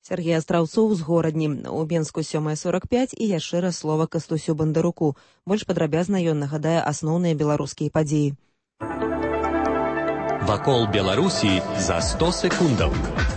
Сергей Астраўцоў з горадні. У Менску сёмая сорак пяць і яшчэ раз слова Кастусю Бандаруку. Больш падрабязна ён нагадае асноўныя беларускія падзеі. Вакол Беларусі за сто секундаў.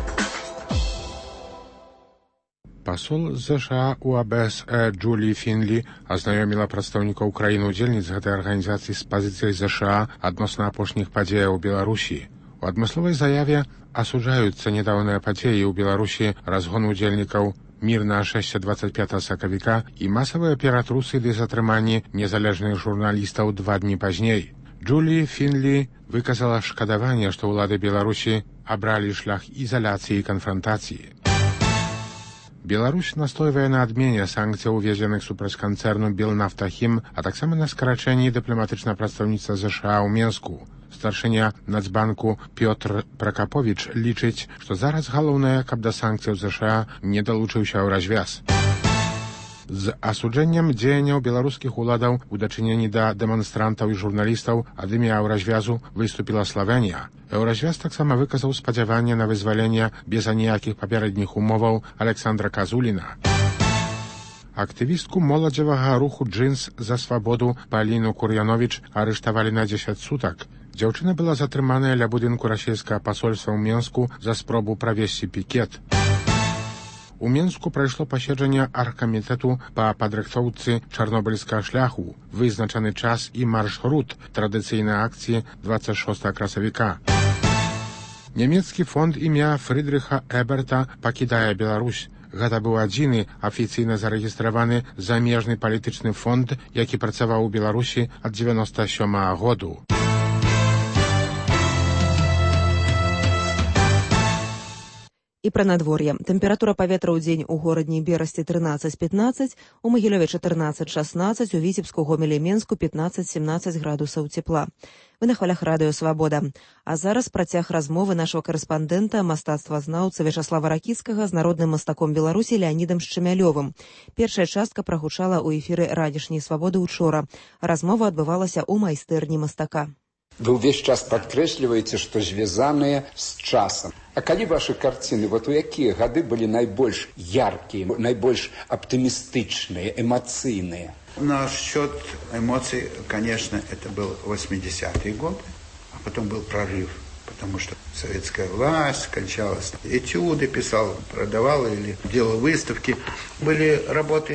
Пасол ЗША у АБС Джулі Фінлі азнаёміла прадстаўнікаў краін-удзельніц гэтай арганізацыі з пазіцыяй ЗША адносна апошніх падзеяў у Беларусі. У адмысловай заяве асуджаюцца нядаўныя падзеі ў Беларусі, разгон удзельнікаў мірнага шэсця дваццаць пятага сакавіка і масавыя ператрусы ды затрыманні незалежных журналістаў два дні пазней. Джулі Фінлі выказала шкадаванне, што ўлады Беларусі абралі шлях ізаляцыі і канфрантацыі. Беларусь настойвае на адмене санкцый, уведзеных супраць канцэрну Белнафтахім, а таксама на скарачэнні дыпламатычнага прадстаўніцтва ЗША ў Менску. Старшыня Нацбанку Пётр Пракаповіч лічыць, што зараз галоўнае, каб да санкцыяў ЗША не далучыўся ў развяз. З асуджэннем дзеянняў беларускіх уладаў у дачыненні да дэманстрантаў і журналістаў ад імя Еўразвязу выступіла Славенія. Еўразвяз таксама выказаў спадзяванне на вызваленне без аніякіх папярэдніх умоваў Александра Казуліна. Актывістку моладзевага руху «Джинс за свабоду» Паліну Кур'яновіч арыштавалі на дзесяць сутак. Дзяўчына была затрыманая ля будынку расійскага пасольства ў Менску за спробу правесці пікет. У Менску прайшло паседжанне аргкамітэту па падрыхтоўцы чарнобыльскага шляху, вызначаны час і маршрут традыцыйнай акцыі дваццаць шостага красавіка. Нямецкі фонд імя Фрыдрыха Эберта пакідае Беларусь. Гэта быў адзіны афіцыйна зарэгістраваны замежны палітычны фонд, які працаваў у Беларусі ад дзевяноста сёмага году. І пра надвор'е. Тэмпература паветра ў дзень у горадні Берасці трынаццаць пятнаццаць, у Магілёве чатырнаццаць шаснаццаць, у Віцебску, Гомелі, Менску пятнаццаць семнаццаць градусаў цепла. Вы на хвалях радыё «Свабода». А зараз працяг размовы нашого карэспандэнта, мастацтвазнаўца Вячаслава Ракіцкага з народным мастаком Беларусі Леанідам Шчамялёвым. Першая частка прагучала ў эфіры радзішняй «Свабоды» учора. Размова адбывалася ў майстэрні мастака. Вы ўвесь час падкрэсліваеце, што звязаныя з часам. А калі ваши карціны, вот у якія гады былі найбольш яркія, найбольш аптымістычныя, эмоцыйныя? Насчет эмоций, конечно, это был восьмидесятый год, а потом был прорыв, потому что советская власть кончалась. Этюды писал, продавал или делал выставки. Были работы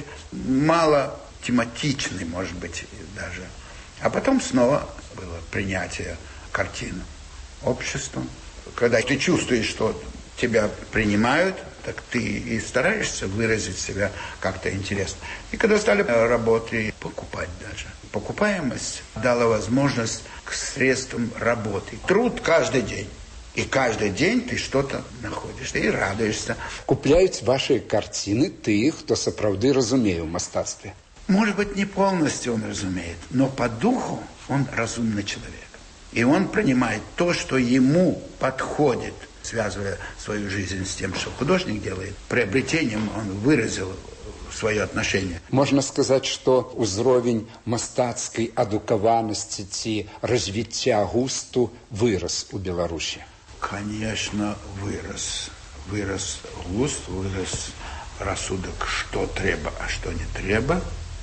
мало тематичные, может быть, даже. А потом снова было принятие картин обществом. Когда ты чувствуешь, что тебя принимают, так ты и стараешься выразить себя как-то интересно. И когда стали работы покупать даже. Покупаемость дала возможность к средствам работы. Труд каждый день. И каждый день ты что-то находишь и радуешься. Купляют ваши картины тых, кто сапраўды разумее в мастацтве. Может быть, не полностью он разумеет, но по духу он разумный человек. И он принимает то, что ему подходит, связывая свою жизнь с тем, что художник делает. Приобретением он выразил свое отношение. Можно сказать, что узровень мастацкай адукаванасці ці развіцця густу вырос у Беларуси? Конечно, вырос. Вырос густ, вырос рассудок, что треба, а что не треба.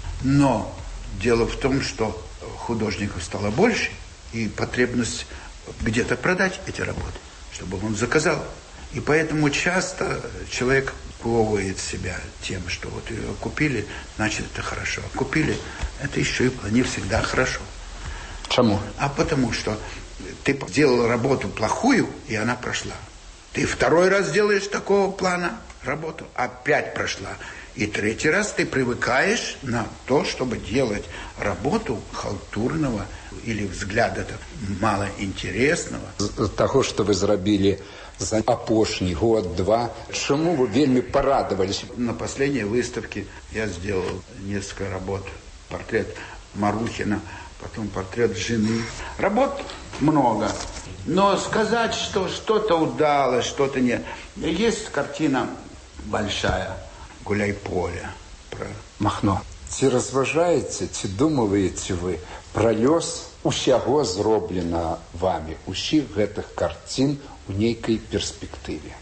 Но дело в том, что художников стало больше, и потребность где-то продать эти работы, чтобы он заказал. И поэтому часто человек ковывает себя тем, что вот ее купили, значит, это хорошо. А купили, это еще и не всегда хорошо. Почему? А потому что ты сделал работу плохую, и она прошла. Ты второй раз делаешь такого плана работу, опять прошла. И третий раз ты привыкаешь на то, чтобы делать работу халтурного или взгляда малоинтересного. З того, что вы зрабілі за апошні год-два, чему вы вельми порадовались? На последней выставке я сделал несколько работ. Портрет Марухина, потом портрет жены. Работ много. Но сказать, что что-то удалось, что-то нет. Есть картина большая «Гуляй-поле» про Махно. Ці разважаеце, ці думаеце вы пра лёс усяго зроблена вами, усіх гэтых карцін у нейкай перспектыве?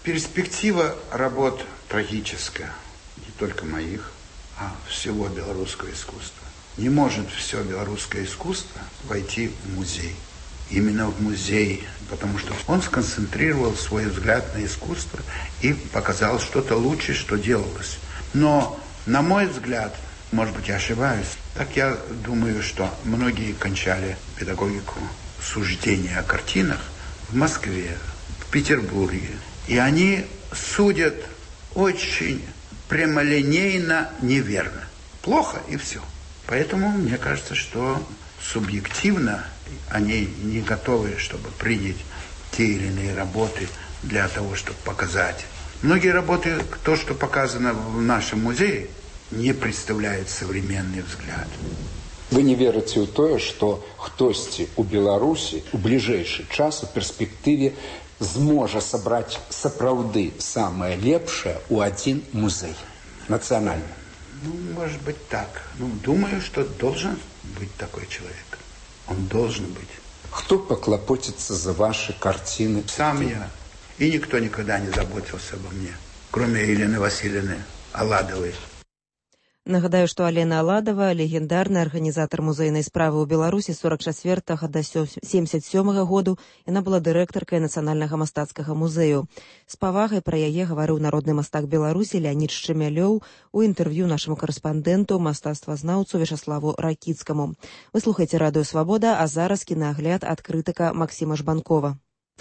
Перспектива работ трагическая, не только моих, а всего белорусского искусства. Не может все белорусское искусство войти в музей. Именно в музей, потому что он сконцентрировал свой взгляд на искусство и показал что-то лучшее, что делалось. Но, на мой взгляд, может быть, я ошибаюсь, так я думаю, что многие кончали педагогику суждения о картинах в Москве, в Петербурге. И они судят очень прямолинейно, неверно. Плохо и все. Поэтому мне кажется, что субъективно они не готовы, чтобы принять те или иные работы для того, чтобы показать. Многие работы, то, что показано в нашем музее, не представляет современный взгляд. Вы не верите в то, что хтосьці у Беларусі у ближайший час у перспективе зможа собрать сапраўды самое лепшее у один музей национальный? Ну, может быть так. Ну, думаю, что должен быть такой человек. Он должен быть. Кто поклопотится за ваши картины? Сам я. И никто никогда не заботился обо мне, кроме Елены Васильевны Аладовой. Нагадаю, што Алена Аладова, легендарны арганізатар музейнай справы ў Беларусі з сорок чацвёртага да семдзесят сёмага году, яна была дырэктаркай нацыянальнага мастацкага музею. З павагай пра яе гаварыў народны мастак Беларусі Леонид Шчэмялёў у інтэрв'ю нашаму карэспандэнту, мастацтвазнаўцу Вячаславу Ракіцкаму. Вы слухаеце радыё Свабода, а зараз кінагляд ад крытыка Максіма Жбанкова.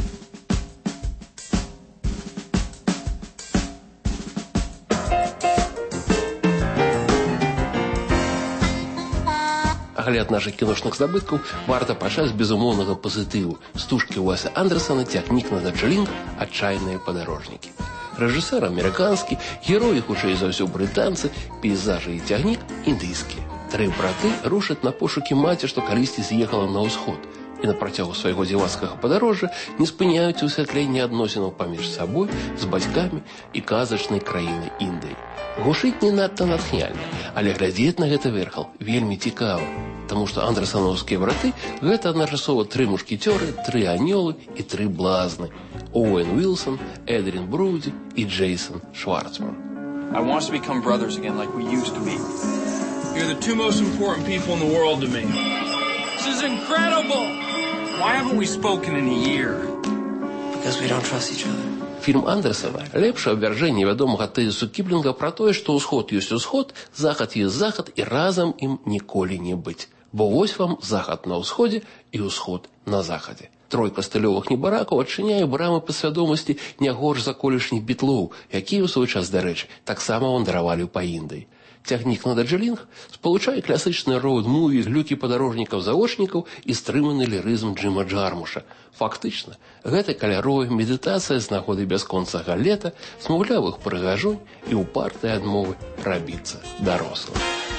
Агляд наших кіношных здабыткаў варта пачаць з безумоўнага пазітыву. Стужкі Уэса Андерсона «Цягнік на Дарджилінг. Отчаянные подорожники». Рэжысэр амерыканскі, героі хутчэй за ўсё брытанцы, пейзажы і цягнік індыйскія. Тры браты рушаць на пошукі маці, што калісьці з'ехала на ўсход. І на працягу свайго дзівацкага падарожжа не спыняюць высвятленне адносінаў паміж сабой, з бацькамі і казачнай краінай Індыі. Гушыць не надта натхняльна, але глядзець на гэта верхал вельмі цікава, таму што андерсанаўскія браты – гэта адначасова тры мушкецёры, тры анёлы і тры блазны – Оуэн Уилсон, Эдрин Броуди і Джейсон Шварцман. I want us to become brothers again like we used to be. You're the two most important people in the world to me. This is incredible! Why haven't we spoken in a year? Because we don't trust each other. Фільм Андерсона – лепшае абвяржэнне вядомага тэзісу Кіплінга пра тое, што ўсход ёсць усход, захад ёсць захад і разам ім ніколі не быць. Бо вось вам захад на ўсходзе і ўсход на захадзе. Тройка стылёвых небаракаў адчыняе брамы падсвядомасці не горш за колішніх бітлоў, якія ў свой час, дарэчы, таксама вандравалі па Індыі. «Цягнік на Дарджилінг» спалучае класычны роуд-муві, глюкі падарожнікаў-заочнікаў і стрыманы лірызм Джима Джармуша. Фактычна, гэта каляровая медытацыя з нагоды бясконцага лета, смуглявых прыгажонь і упартай адмовы прабіцца дарослым.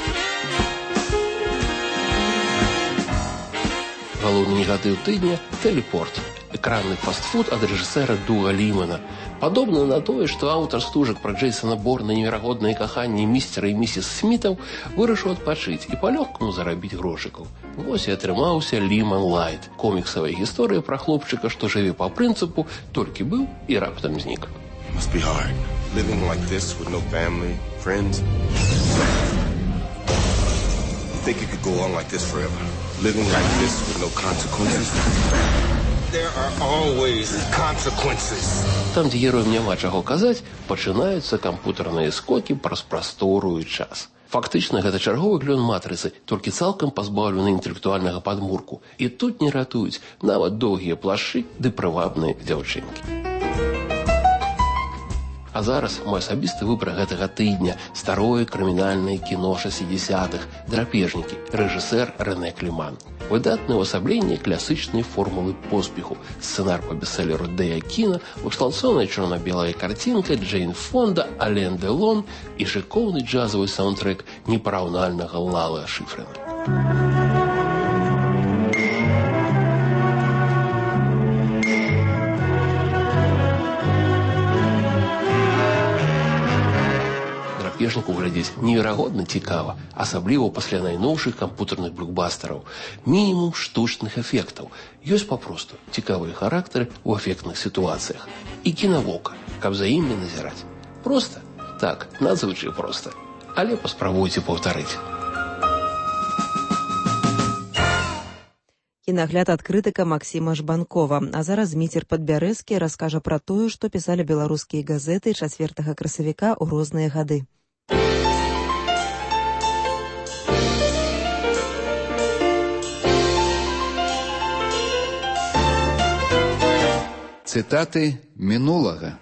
Галоўны негатыў тыдня – «Тэлепорт». Экранны фастфуд ад рэжысэра Дуга Лімана. Падобна на тое, што аўтар стужак пра Джейсона Борна «Неверагоднае каханне містера і місіс Смітаў» вырашыў адпачыць і па-лёгкаму зарабіць грошыкаў. Вось і атрымаўся «Ліман Лайт» – коміксавая гісторыя пра хлопчыка, што жыве па прынцыпу «толькі быў і раптам знік». Must be hard. Living like this with no family, friends. You think you could go on like this forever? Living like this with no consequences? There are always consequences. Там, дзе героям няма чаго казаць, пачынаюцца кампутарныя скокі праз прастору і час. Фактычна, гэта чарговы клён матрыцы, толькі цалкам пазбаўлены інтэлектуальнага падмурку. І тут не ратуюць нават доўгія плашчы ды прывабныя дзяўчынкі. А зараз мой асабісты выбар гэтага тыдня – старое крымінальнае кіно шэсцідзесятых, драпежнікі, рэжысэр Рэнэ Кліман. Выдатнае ўвасабленне класычнай формулы поспеху, сцэнар па бестселеру Дэя Кіна, эксплуатацыйная чорна-белая карцінка Джейн Фонда, Ален Делон і шыкоўны джазавы саундтрэк непараўнальнага Лалы Шыфрена. Драпежніку глядзець неверагодна цікава, асабліва пасля найноўшых кампутарных блокбастараў. Мінімум штучных эфектаў. Ёсць папросту цікавыя характары ў эфектных сітуацыях. І кінавока, каб за імі назіраць. Проста? Так, надзвычай проста. Але паспрабуйце паўтарыць. Кінагляд ад крытыка Максіма Жбанкова. А зараз Зміцер Падбярэзкі раскажа пра тое, што пісалі беларускія газеты чацвёртага красавіка ў розныя гады. Цытаты мінулага.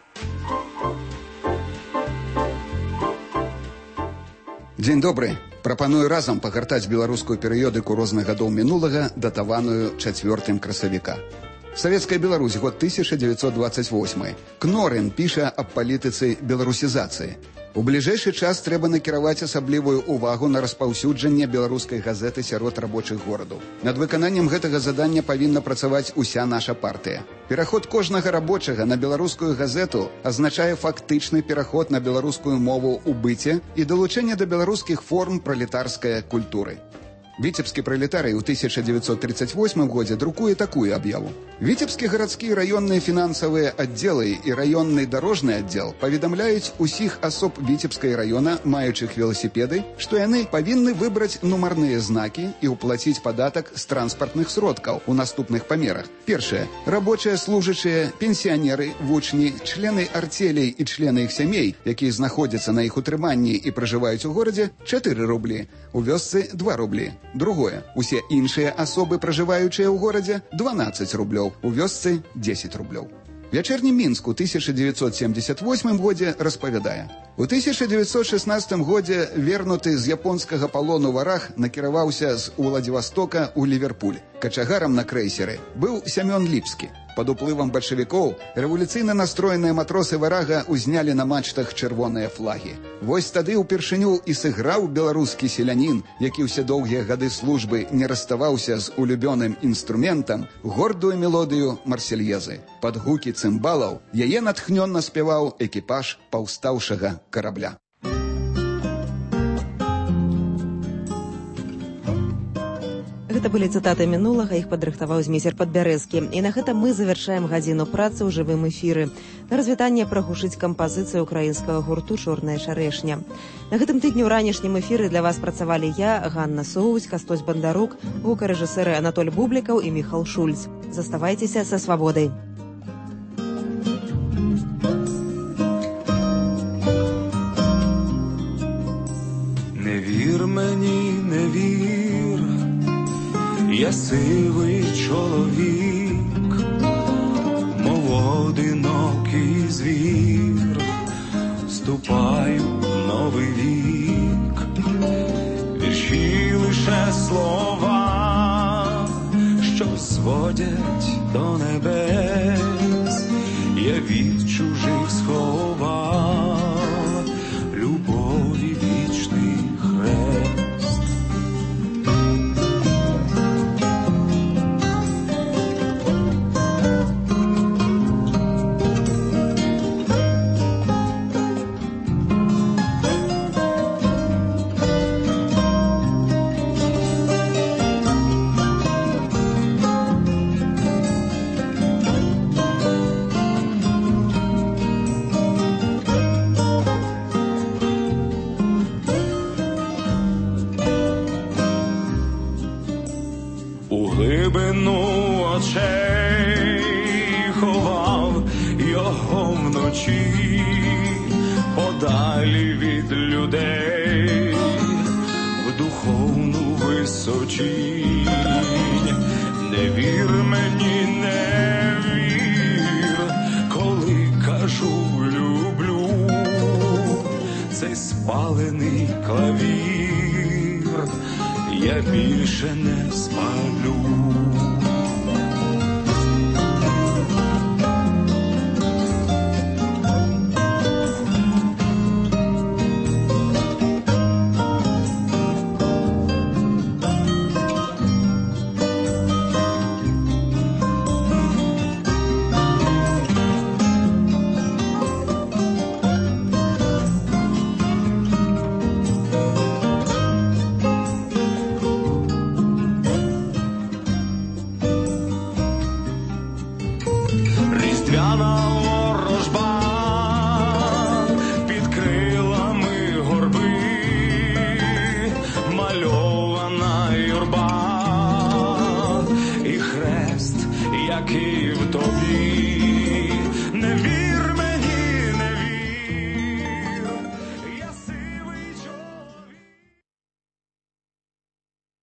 Дзень добры. Прапаную разам пагартаць беларускую перыёдыку розных гадоў мінулага, датаваную чацвёртым красавіка. Савецкая Беларусь, год тысяча девятьсот двадцать восьмы. Кнорын піша аб палітыцы беларусізацыі. У бліжэйшы час трэба накіраваць асаблівую ўвагу на распаўсюджанне беларускай газеты сярод рабочых горадаў. Над выкананнем гэтага задання павінна працаваць уся наша партыя. Пераход кожнага рабочага на беларускую газету азначае фактычны пераход на беларускую мову ў быце і далучэнне да беларускіх форм пралетарскай культуры. Віцебскі пралетарый у тысяча девятьсот тридцать восьмым годзе друкуе такую аб'яву. Віцебскі гарадскія раённыя фінансавыя аддзелы і раённы дарожны аддзел паведамляюць усіх асоб Віцебскай раёна, маючых веласіпеды, што яны павінны выбраць нумарныя знакі і ўплаціць падатак з транспартных сродкаў у наступных памерах. Першае. Рабочыя, служачыя, пенсіянеры, вучні, члены арцелей і члены іх сямей, якія знаходзяцца на іх утрыманні і пражываюць у горадзе, чатыры рублі, у вёсцы два рублі. Другое. Усе іншыя асобы, пражываючыя ў горадзе, дванаццаць рублёў, у вёсцы дзесяць рублёў. Вячэрні Мінск у тысяча девятьсот семьдесят восьмым годзе распавядае. У тысяча девятьсот шестнадцатым годзе вернуты з японскага палону вараг накіраваўся з Уладзівастока ў Ліверпуль. Качагарам на крэйсеры быў Сямён Ліпскі. Пад уплывам бальшавікоў рэвалюцыйна настроеныя матросы варага ўзнялі на мачтах чырвоныя флагі. Вось тады ўпершыню і сыграў беларускі селянін, які ўсе доўгія гады службы не расставаўся з улюбёным інструментам, гордую мелодыю марсельезы. Пад гукі цымбалаў яе натхнённа спяваў экіпаж паўстаўшага карабля. Гэта былі цытаты мінулага, іх падрыхтаваў Зміцер Падбярэзкі. І на гэта мы завяршаем гадзіну працы ў жывым эфіры. На развітанне прагучыць кампазіцыя ўкраінскага гурту «Чорная шарэшня». На гэтым тыдні ў ранішнім эфіры для вас працавалі я, Ганна Соўць, Кастось Бандарук, гукарэжысэры Анатоль Бублікаў і Міхал Шульц. Заставайцеся са свабодай. Не вір мені, не вір, я сивий чоловік, мов одинокий звір, вступаю в новий вік. Вірші лише слова, що зводять до небес, я від чужих сховав любові вічний хрест. Подалі від людей в духовну височінь. Не вір мені, не вір, коли кажу люблю цей спалений клавір, я більше не спалю. схована юрба, і хрест, який в тобі.